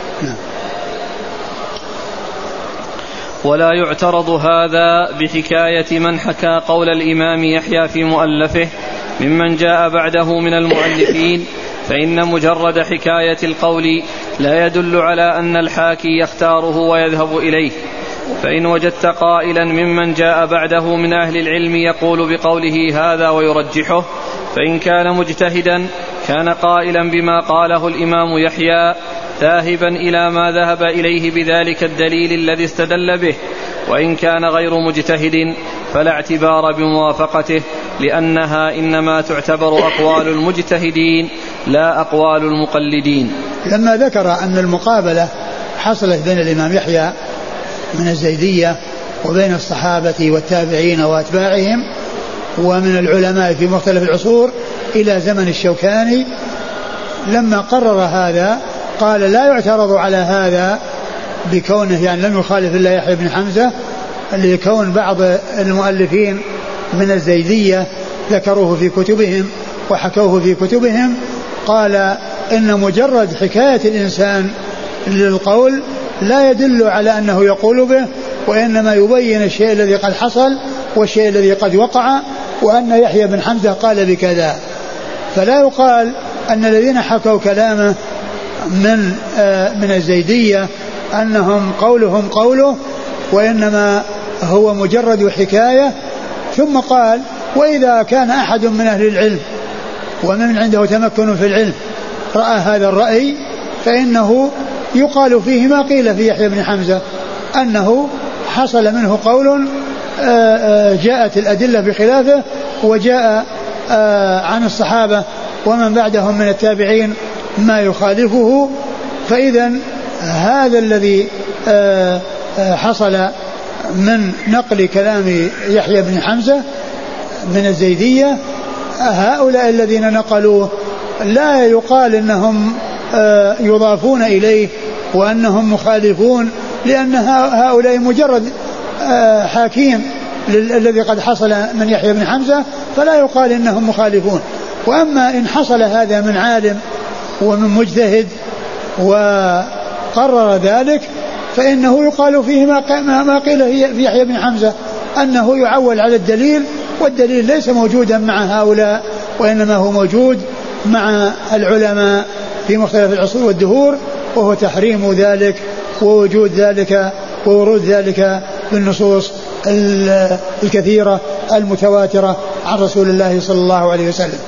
ولا يعترض هذا بحكاية من حكى قول الإمام يحيى في مؤلفه ممن جاء بعده من المؤلفين، فإن مجرد حكاية القول لا يدل على أن الحاكي يختاره ويذهب إليه. فإن وجدت قائلا ممن جاء بعده من أهل العلم يقول بقوله هذا ويرجحه، فإن كان مجتهدا كان قائلا بما قاله الإمام يحيى ذاهبا إلى ما ذهب إليه بذلك الدليل الذي استدل به، وإن كان غير مجتهد فلا اعتبار بموافقته، لأنها إنما تعتبر أقوال المجتهدين لا أقوال المقلدين. لما ذكر أن المقابلة حصلت بين الإمام يحيى من الزيدية وبين الصحابة والتابعين وأتباعهم ومن العلماء في مختلف العصور إلى زمن الشوكاني، لما قرر هذا قال لا يعترض على هذا بكونه يعني لم يخالف إلا يحيى بن حمزة، لكون بعض المؤلفين من الزيدية ذكروه في كتبهم وحكوه في كتبهم. قال إن مجرد حكاية الإنسان للقول لا يدل على أنه يقول به، وإنما يبين الشيء الذي قد حصل والشيء الذي قد وقع، وأن يحيى بن حمزة قال بكذا. فلا يقال أن الذين حكوا كلامه من آه من الزيدية أنهم قولهم قوله، وإنما هو مجرد حكاية. ثم قال وإذا كان أحد من أهل العلم ومن عنده تمكن في العلم رأى هذا الرأي فإنه يقال فيه ما قيل في يحيى بن حمزة، أنه حصل منه قول جاءت الأدلة بخلافه، وجاء عن الصحابة ومن بعدهم من التابعين ما يخالفه. فإذا هذا الذي حصل من نقل كلام يحيى بن حمزة من الزيدية، هؤلاء الذين نقلوه لا يقال إنهم يضافون إليه وأنهم مخالفون، لأن هؤلاء مجرد حاكين الذي قد حصل من يحيى بن حمزة، فلا يقال إنهم مخالفون. وأما إن حصل هذا من عالم ومن مجتهد وقرر ذلك فإنه يقال فيه ما قيل في يحيى بن حمزة، أنه يعول على الدليل، والدليل ليس موجودا مع هؤلاء وإنما هو موجود مع العلماء في مختلف العصور والدهور، وهو تحريم ذلك ووجود ذلك وورود ذلك بالنصوص الكثيرة المتواترة عن رسول الله صلى الله عليه وسلم.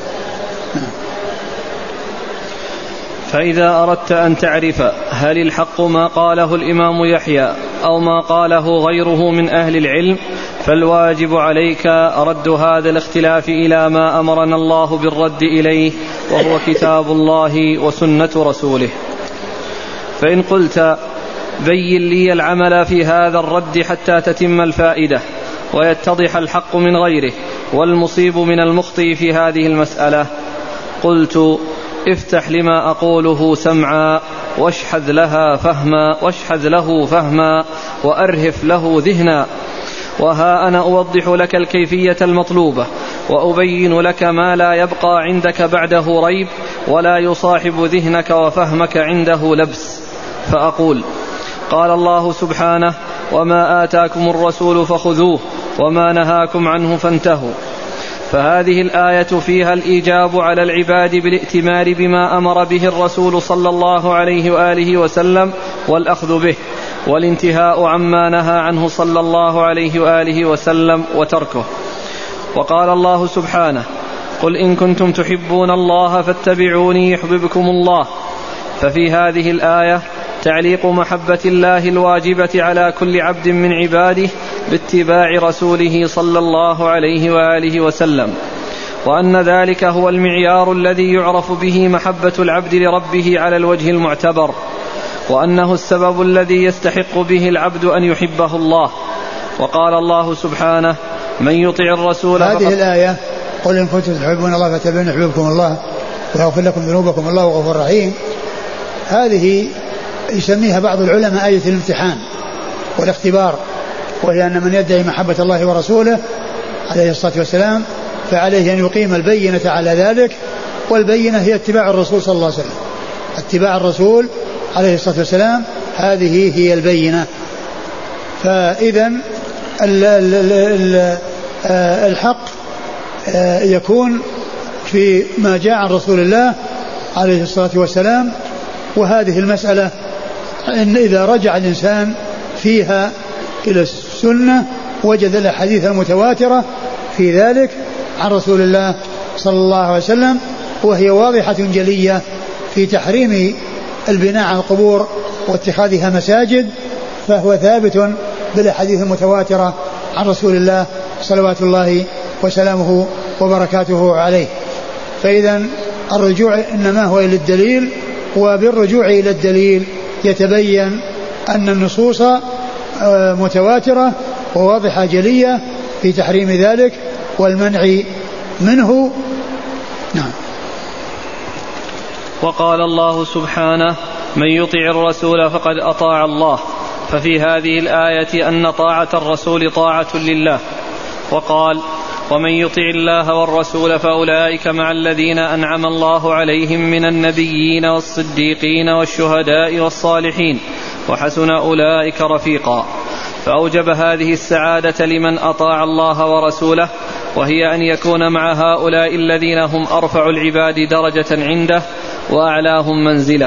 فإذا أردت أن تعرف هل الحق ما قاله الإمام يحيى أو ما قاله غيره من أهل العلم، فالواجب عليك رد هذا الاختلاف إلى ما أمرنا الله بالرد إليه، وهو كتاب الله وسنة رسوله. فإن قلت بين لي العمل في هذا الرد حتى تتم الفائدة ويتضح الحق من غيره والمصيب من المخطئ في هذه المسألة، قلت افتح لما أقوله سمعا واشحذ لها فهما واشحذ له فهما وأرهف له ذهنا، وها أنا أوضح لك الكيفية المطلوبة وأبين لك ما لا يبقى عندك بعده ريب ولا يصاحب ذهنك وفهمك عنده لبس. فأقول: قال الله سبحانه: وما آتاكم الرسول فخذوه وما نهاكم عنه فانتهوا. فهذه الآية فيها الإيجاب على العباد بالائتمار بما أمر به الرسول صلى الله عليه وآله وسلم والأخذ به، والانتهاء عما نهى عنه صلى الله عليه وآله وسلم وتركه. وقال الله سبحانه: قل إن كنتم تحبون الله فاتبعوني يحببكم الله. ففي هذه الآية تعليق محبة الله الواجبة على كل عبد من عباده باتباع رسوله صلى الله عليه وآله وسلم، وأن ذلك هو المعيار الذي يعرف به محبة العبد لربه على الوجه المعتبر، وأنه السبب الذي يستحق به العبد أن يحبه الله. وقال الله سبحانه: من يطع الرسول هذه الآية: قل إن كنتم تحبون الله فاتبعوني يحببكم الله ويغفر لكم ذنوبكم الله غفور رحيم، هذه يسميها بعض العلماء آية الامتحان والاختبار، وهي أن من يدعي محبة الله ورسوله عليه الصلاة والسلام فعليه أن يقيم البينة على ذلك، والبينة هي اتباع الرسول صلى الله عليه وسلم. اتباع الرسول عليه الصلاة والسلام هذه هي البينة. فإذا الحق يكون في ما جاء عن رسول الله عليه الصلاة والسلام، وهذه المسألة إن إذا رجع الإنسان فيها إلى السنة وجد الأحاديث المتواترة في ذلك عن رسول الله صلى الله عليه وسلم، وهي واضحة جلية في تحريم البناء على القبور واتخاذها مساجد، فهو ثابت بالأحاديث المتواترة عن رسول الله صلوات الله وسلامه وبركاته عليه. فإذا الرجوع إنما هو إلى الدليل، وبالرجوع إلى الدليل يتبين أن النصوص متواترة وواضحة جلية في تحريم ذلك والمنع منه. نعم. وقال الله سبحانه: من يطع الرسول فقد أطاع الله. ففي هذه الآية أن طاعة الرسول طاعة لله. وقال: ومن يطع الله والرسول فأولئك مع الذين أنعم الله عليهم من النبيين والصديقين والشهداء والصالحين وحسن أولئك رفيقا. فأوجب هذه السعادة لمن أطاع الله ورسوله، وهي أن يكون مع هؤلاء الذين هم أرفع العباد درجة عنده وأعلاهم منزلة.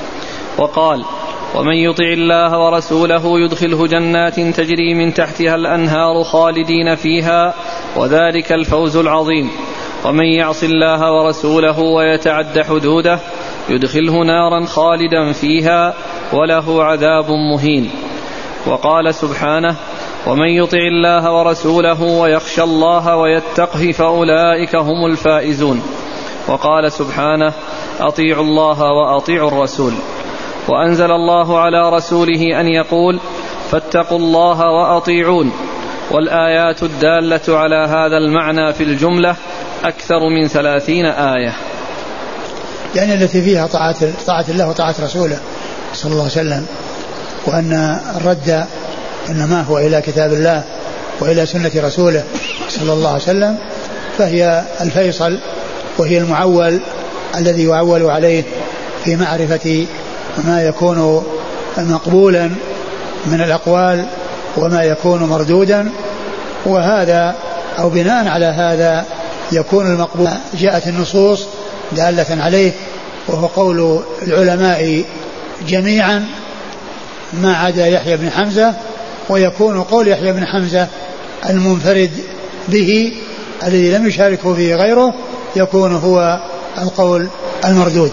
وقال: ومن يطع الله ورسوله يدخله جنات تجري من تحتها الأنهار خالدين فيها وذلك الفوز العظيم. ومن يعص الله ورسوله ويتعد حدوده يدخله نارا خالدا فيها وله عذاب مهين. وقال سبحانه: ومن يطع الله ورسوله ويخشى الله ويتقه فأولئك هم الفائزون. وقال سبحانه: أطيعوا الله وأطيعوا الرسول. وأنزل الله على رسوله أن يقول: فاتقوا الله وأطيعون. والآيات الدالة على هذا المعنى في الجملة أكثر من ثلاثين آية، يعني التي فيها طاعة, طاعة الله وطاعة رسوله صلى الله عليه وسلم، وأن الرد إنما هو إلى كتاب الله وإلى سنة رسوله صلى الله عليه وسلم، فهي الفيصل وهي المعول الذي يعول عليه في معرفة ما يكون مقبولا من الأقوال وما يكون مردودا. وهذا أو بناء على هذا يكون المقبول جاءت النصوص دالة عليه، وهو قول العلماء جميعا ما عدا يحيى بن حمزة، ويكون قول يحيى بن حمزة المنفرد به الذي لم يشاركه فيه غيره يكون هو القول المردود.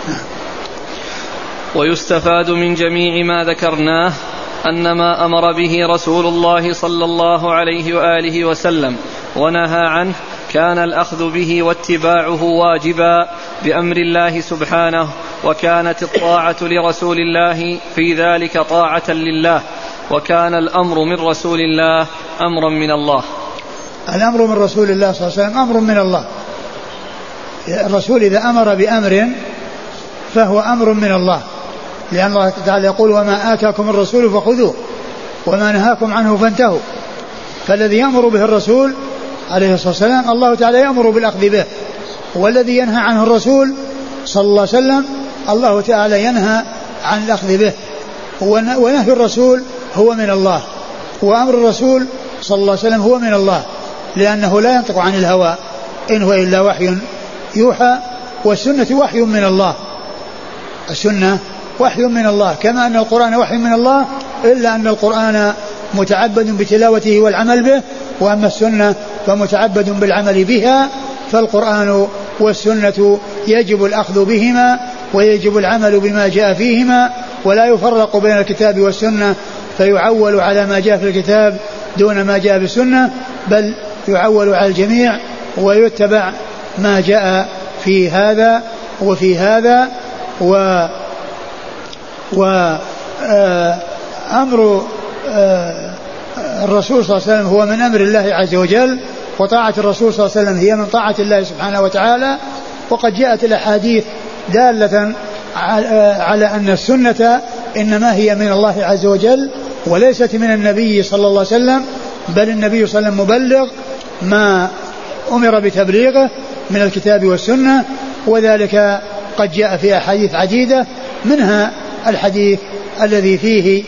ويستفاد من جميع ما ذكرناه أن ما أمر به رسول الله صلى الله عليه وآله وسلم ونهى عنه كان الأخذ به واتباعه واجبا بأمر الله سبحانه، وكانت الطاعة لرسول الله في ذلك طاعة لله، وكان الأمر من رسول الله أمرا من الله. الأمر من رسول الله صلى الله عليه وسلم أمر من الله. الرسول إذا أمر بأمر فهو أمر من الله، لأن الله تعالى يقول: وما آتاكم الرسول فخذوه وما نهاكم عنه فانتهوا. فالذي يأمر به الرسول عليه الصلاة والسلام الله تعالى يأمر بالأخذ به، والذي ينهى عنه الرسول صلى الله عليه وسلم الله تعالى ينهى عن الأخذ به. ونهي الرسول هو من الله، وأمر الرسول صلى الله عليه وسلم هو من الله، لأنه لا ينطق عن الهوى إن هو إلا وحي يوحى. والسنة وحي من الله، السنة وحي من الله، كما أن القرآن وحي من الله، إلا أن القرآن متعبد بتلاوته والعمل به، وأما السنة فمتعبد بالعمل بها. فالقرآن والسنة يجب الأخذ بهما ويجب العمل بما جاء فيهما، ولا يفرق بين الكتاب والسنة فيعول على ما جاء في الكتاب دون ما جاء بالسنة، بل يعول على الجميع ويتبع ما جاء في هذا وفي هذا. و وأمر الرسول صلى الله عليه وسلم هو من أمر الله عز وجل، وطاعة الرسول صلى الله عليه وسلم هي من طاعة الله سبحانه وتعالى. وقد جاءت الأحاديث دالة على أن السنة إنما هي من الله عز وجل وليست من النبي صلى الله عليه وسلم، بل النبي صلى الله عليه وسلم مبلغ ما أمر بتبليغه من الكتاب والسنة، وذلك قد جاء في أحاديث عديدة، منها الحديث الذي فيه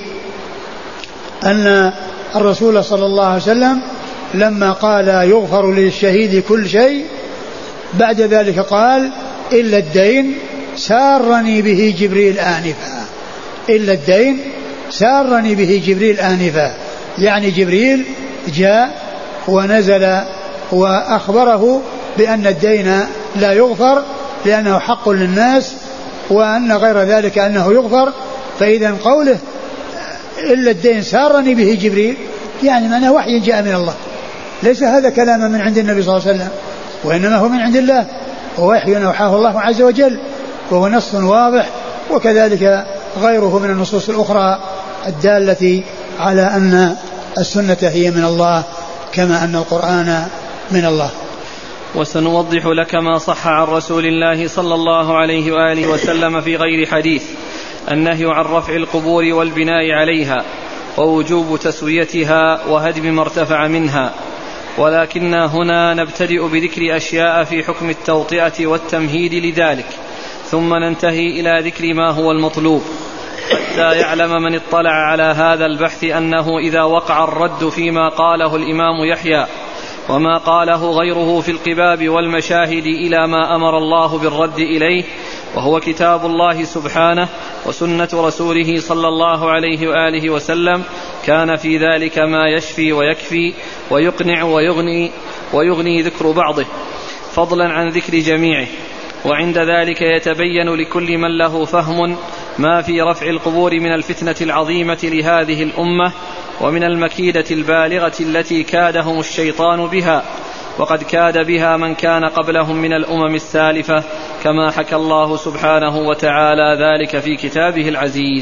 أن الرسول صلى الله عليه وسلم لما قال يغفر للشهيد كل شيء بعد ذلك قال إلا الدين سارني به جبريل آنفا، إلا الدين سارني به جبريل آنفا، يعني جبريل جاء ونزل وأخبره بأن الدين لا يغفر لأنه حق للناس، وأن غير ذلك أنه يغفر. فإذا قوله إلا الدين سارني به جبريل يعني معناه وحي جاء من الله، ليس هذا كلاما من عند النبي صلى الله عليه وسلم، وإنما هو من عند الله، ووحي أوحاه الله عز وجل، وهو نص واضح. وكذلك غيره من النصوص الأخرى الدالة على أن السنة هي من الله كما أن القرآن من الله. وسنوضح لك ما صح عن رسول الله صلى الله عليه وآله وسلم في غير حديث النهي عن رفع القبور والبناء عليها ووجوب تسويتها وهدم ما ارتفع منها، ولكننا هنا نبتدئ بذكر أشياء في حكم التوطئة والتمهيد لذلك، ثم ننتهي إلى ذكر ما هو المطلوب، حتى يعلم من اطلع على هذا البحث أنه إذا وقع الرد فيما قاله الإمام يحيى وما قاله غيره في القباب والمشاهد إلى ما أمر الله بالرد إليه، وهو كتاب الله سبحانه وسنة رسوله صلى الله عليه وآله وسلم، كان في ذلك ما يشفي ويكفي ويقنع ويغني, ويغني ذكر بعضه فضلا عن ذكر جميعه. وعند ذلك يتبين لكل من له فهم ما في رفع القبور من الفتنة العظيمة لهذه الأمة ومن المكيدة البالغة التي كادهم الشيطان بها، وقد كاد بها من كان قبلهم من الأمم السالفة، كما حكى الله سبحانه وتعالى ذلك في كتابه العزيز.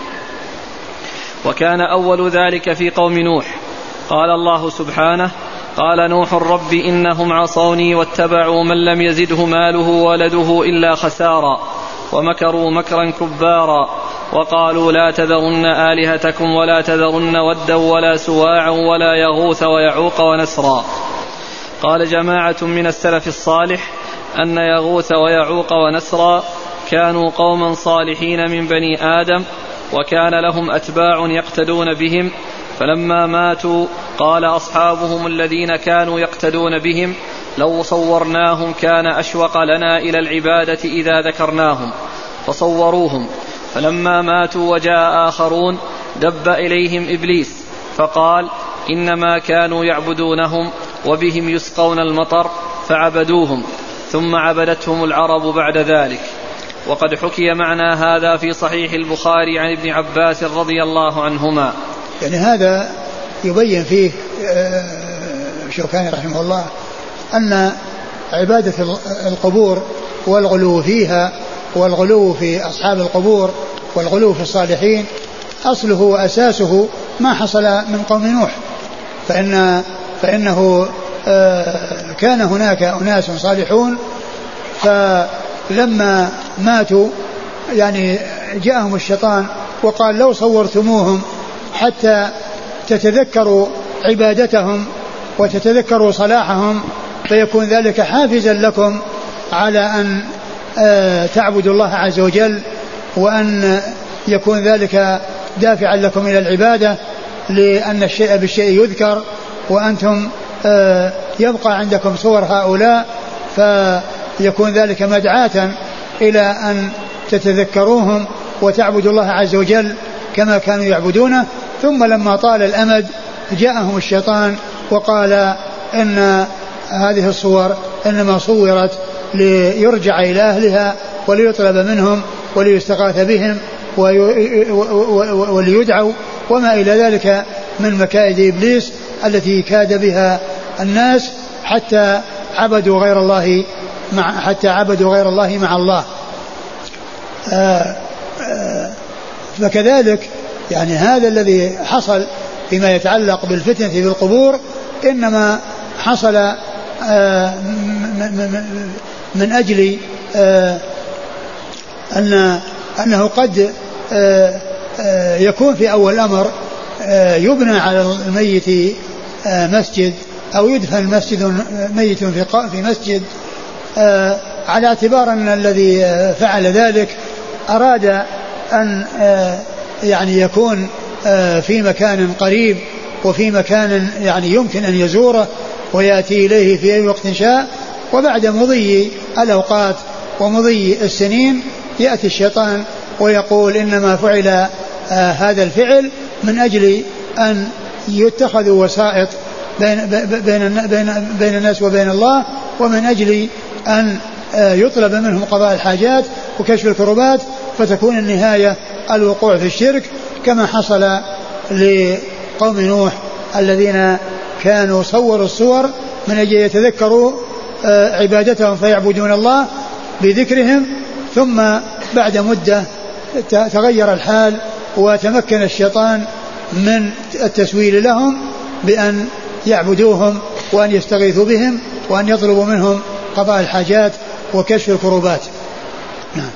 وكان أول ذلك في قوم نوح، قال الله سبحانه: قال نوح رب إنهم عصوني واتبعوا من لم يزده ماله ولده إلا خسارا ومكروا مكرا كبارا وقالوا لا تذرن آلهتكم ولا تذرن ودا ولا سواعا ولا يغوث ويعوق ونسرا. قال جماعة من السلف الصالح أن يغوث ويعوق ونسرا كانوا قوما صالحين من بني آدم وكان لهم أتباع يقتدون بهم، فلما ماتوا قال أصحابهم الذين كانوا يقتدون بهم: لو صورناهم كان أشوق لنا إلى العبادة إذا ذكرناهم، فصوروهم. فلما ماتوا وجاء آخرون دب إليهم إبليس فقال: إنما كانوا يعبدونهم وبهم يسقون المطر فعبدوهم، ثم عبدتهم العرب بعد ذلك. وقد حكي معنى هذا في صحيح البخاري عن ابن عباس رضي الله عنهما. يعني هذا يبين فيه شوكاني رحمه الله أن عبادة القبور والغلو فيها والغلو في أصحاب القبور والغلو في الصالحين أصله وأساسه ما حصل من قوم نوح، فإن فإنه كان هناك أناس صالحون فلما ماتوا يعني جاءهم الشيطان وقال: لو صورتموهم حتى تتذكروا عبادتهم وتتذكروا صلاحهم، فيكون ذلك حافزا لكم على أن تعبدوا الله عز وجل، وأن يكون ذلك دافعا لكم إلى العبادة، لأن الشيء بالشيء يذكر، وأنتم يبقى عندكم صور هؤلاء، فيكون ذلك مدعاة إلى أن تتذكروهم وتعبدوا الله عز وجل كما كانوا يعبدونه. ثم لما طال الأمد جاءهم الشيطان وقال إن هذه الصور إنما صورت ليرجع إلى أهلها وليطلب منهم وليستغاث بهم وليدعوا، وما إلى ذلك من مكائد إبليس التي كاد بها الناس حتى عبدوا غير الله مع حتى عبدوا غير الله مع الله. آآ آآ فكذلك يعني هذا الذي حصل فيما يتعلق بالفتنة في القبور إنما حصل من أجل أن أنه قد يكون في أول الأمر يبنى على الميت مسجد أو يدفن مسجد ميت في مسجد، على اعتبار أن الذي فعل ذلك أراد أن يعني يكون في مكان قريب وفي مكان يعني يمكن أن يزوره ويأتي إليه في أي وقت شاء، وبعد مضي الأوقات ومضي السنين يأتي الشيطان ويقول إنما فعل آه هذا الفعل من أجل أن يتخذوا وسائط بين, بين, بين, بين الناس وبين الله، ومن أجل أن آه يطلب منهم قضاء الحاجات وكشف الكربات، فتكون النهاية الوقوع في الشرك كما حصل لقوم نوح الذين كانوا صوروا الصور من أجل يتذكروا آه عبادتهم فيعبدون الله بذكرهم، ثم بعد مدة تغير الحال وتمكن الشيطان من التسويل لهم بأن يعبدوهم وأن يستغيثوا بهم وأن يطلبوا منهم قضاء الحاجات وكشف الكروبات. نعم.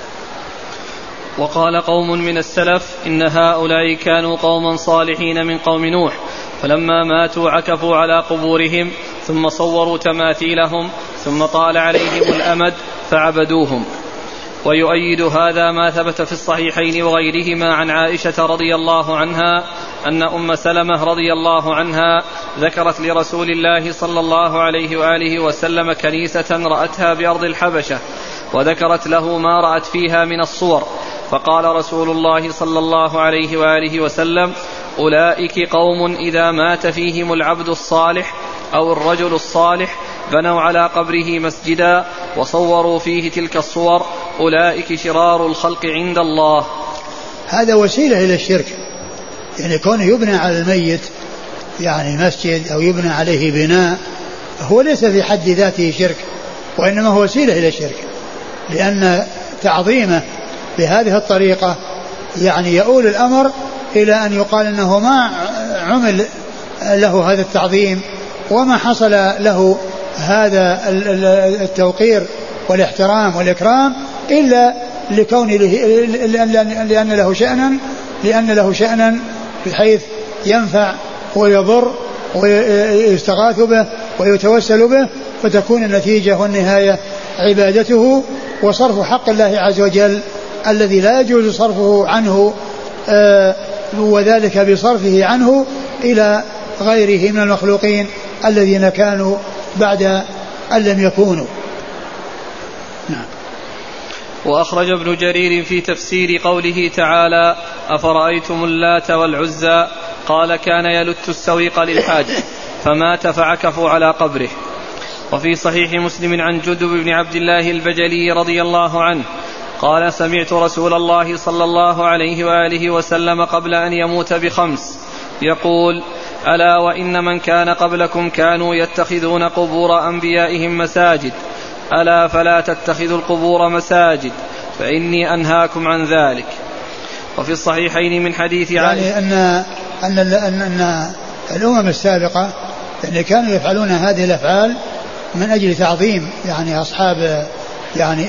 وقال قوم من السلف إن هؤلاء كانوا قوما صالحين من قوم نوح، فلما ماتوا عكفوا على قبورهم ثم صوروا تماثيلهم ثم طال عليهم الأمد فعبدوهم. ويؤيد هذا ما ثبت في الصحيحين وغيرهما عن عائشة رضي الله عنها أن أم سلمة رضي الله عنها ذكرت لرسول الله صلى الله عليه وآله وسلم كنيسة رأتها بأرض الحبشة، وذكرت له ما رأت فيها من الصور، فقال رسول الله صلى الله عليه وآله وسلم: أولئك قوم إذا مات فيهم العبد الصالح أو الرجل الصالح بنوا على قبره مسجدا وصوروا فيه تلك الصور، أولئك شرار الخلق عند الله. هذا وسيلة إلى الشرك، يعني كونه يبنى على الميت يعني مسجد أو يبنى عليه بناء هو ليس في حد ذاته شرك، وإنما هو وسيلة إلى الشرك، لأن تعظيمه بهذه الطريقة يعني يؤول الأمر إلى أن يقال أنه ما عمل له هذا التعظيم وما حصل له هذا التوقير والاحترام والإكرام إلا لكونه لأن له شأنا لأن له شأنا بحيث ينفع ويضر ويستغاث به ويتوسل به، فتكون النتيجة والنهاية عبادته وصرف حق الله عز وجل الذي لا يجوز صرفه عنه، وذلك بصرفه عنه إلى غيره من المخلوقين الذين كانوا بعد أن لم يكونوا. نعم. وأخرج ابن جرير في تفسير قوله تعالى: أفرأيتم اللات والعزى قال كان يلت السويق للحاج فمات فعكفوا على قبره. وفي صحيح مسلم عن جندب بن عبد الله البجلي رضي الله عنه قال: سمعت رسول الله صلى الله عليه وآله وسلم قبل أن يموت بخمس يقول: ألا وإن من كان قبلكم كانوا يتخذون قبور أنبيائهم مساجد، ألا فلا تتخذوا القبور مساجد فإني أنهاكم عن ذلك. وفي الصحيحين من حديث يعني عائشة أن, أن, أن, أن الأمم السابقة يعني كانوا يفعلون هذه الأفعال من أجل تعظيم يعني أصحاب يعني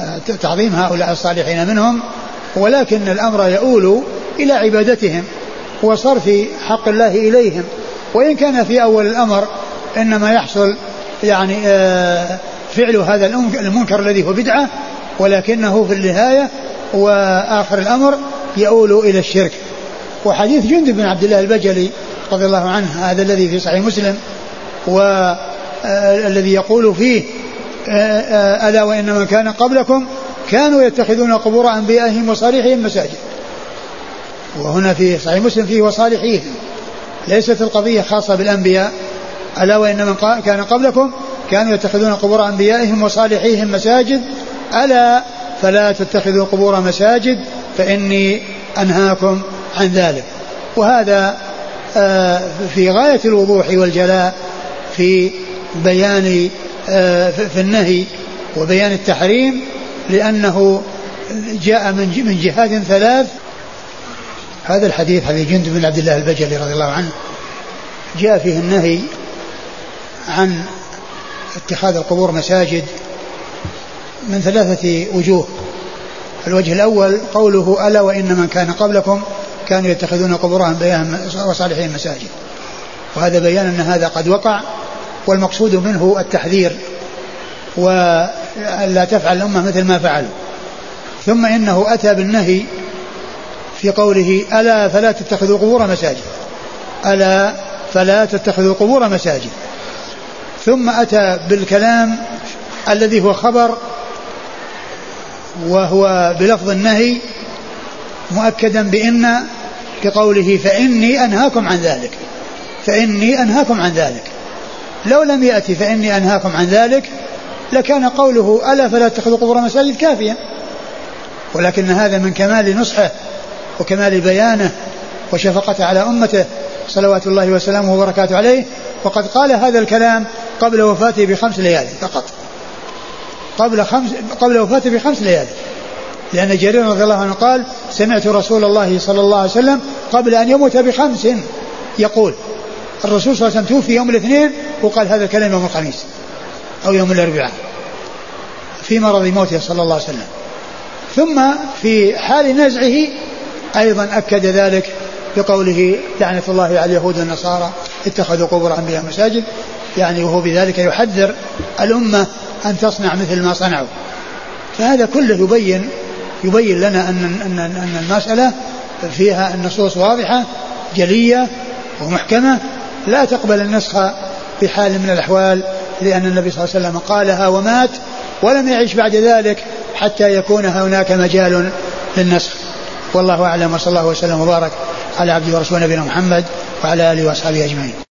تعظيم هؤلاء الصالحين منهم، ولكن الأمر يؤول إلى عبادتهم وصرف حق الله إليهم. وإن كان في أول الأمر إنما يحصل يعني فعل هذا المنكر الذي هو بدعة، ولكنه في النهاية وآخر الأمر يؤول إلى الشرك. وحديث جندب بن عبد الله البجلي رضي الله عنه هذا الذي في صحيح مسلم والذي يقول فيه ألا وإن من كان قبلكم كانوا يتخذون قبور أنبيائهم وصالحهم مساجد. وهنا في صحيح مسلم فيه وصالحيهم، ليست القضية خاصة بالأنبياء. ألا وإن من كان قبلكم كانوا يتخذون قبور أنبيائهم وصالحيهم مساجد ألا فلا تتخذوا قبور مساجد فإني أنهاكم عن ذلك. وهذا في غاية الوضوح والجلاء في بيان في النهي وبيان التحريم، لأنه جاء من جهات ثلاث. هذا الحديث حديث جندب بن عبد الله البجلي رضي الله عنه جاء فيه النهي عن اتخاذ القبور مساجد من ثلاثة وجوه. الوجه الأول قوله ألا وإن من كان قبلكم كانوا يتخذون قبور أنبيائهم وصالحين مساجد، وهذا بيان أن هذا قد وقع، والمقصود منه التحذير ولا تفعل الأمة مثل ما فعلوا. ثم إنه أتى بالنهي في قوله ألا فلا تتخذوا قبور مساجد، ألا فلا تتخذوا قبور مساجد. ثم أتى بالكلام الذي هو خبر وهو بلفظ النهي مؤكدا بإن كقوله فإني أنهاكم عن ذلك، فإني أنهاكم عن ذلك. لو لم يأتي فإني أنهاكم عن ذلك لكان قوله ألا فلا تتخذوا قبور مساجد كافيا، ولكن هذا من كمال نصحه وكمال بيانه وشفقته على أمته صلوات الله وسلامه وبركاته عليه. وقد قال هذا الكلام قبل وفاته بخمس ليالي فقط، قبل, خمس قبل وفاته بخمس ليالي، لأن جرير رضي الله عنه قال سمعت رسول الله صلى الله عليه وسلم قبل أن يموت بخمس يقول. الرسول صلى الله عليه وسلم توفي يوم الاثنين وقال هذا الكلام يوم الخميس أو يوم الأربعاء في مرض موته صلى الله عليه وسلم. ثم في حال نزعه أيضا أكد ذلك بقوله لعنة الله على اليهود والنصارى اتخذوا قبور أنبياء مساجد، يعني وهو بذلك يحذر الأمة أن تصنع مثل ما صنعوا. فهذا كله يبين يبين لنا أن أن أن المسألة فيها النصوص واضحة جلية ومحكمة لا تقبل النسخ بحال من الأحوال، لأن النبي صلى الله عليه وسلم قالها ومات ولم يعيش بعد ذلك حتى يكون هناك مجال للنسخ. والله أعلم، وصلى الله وسلم وبارك على عبده ورسوله نبينا محمد وعلى آله وأصحابه أجمعين.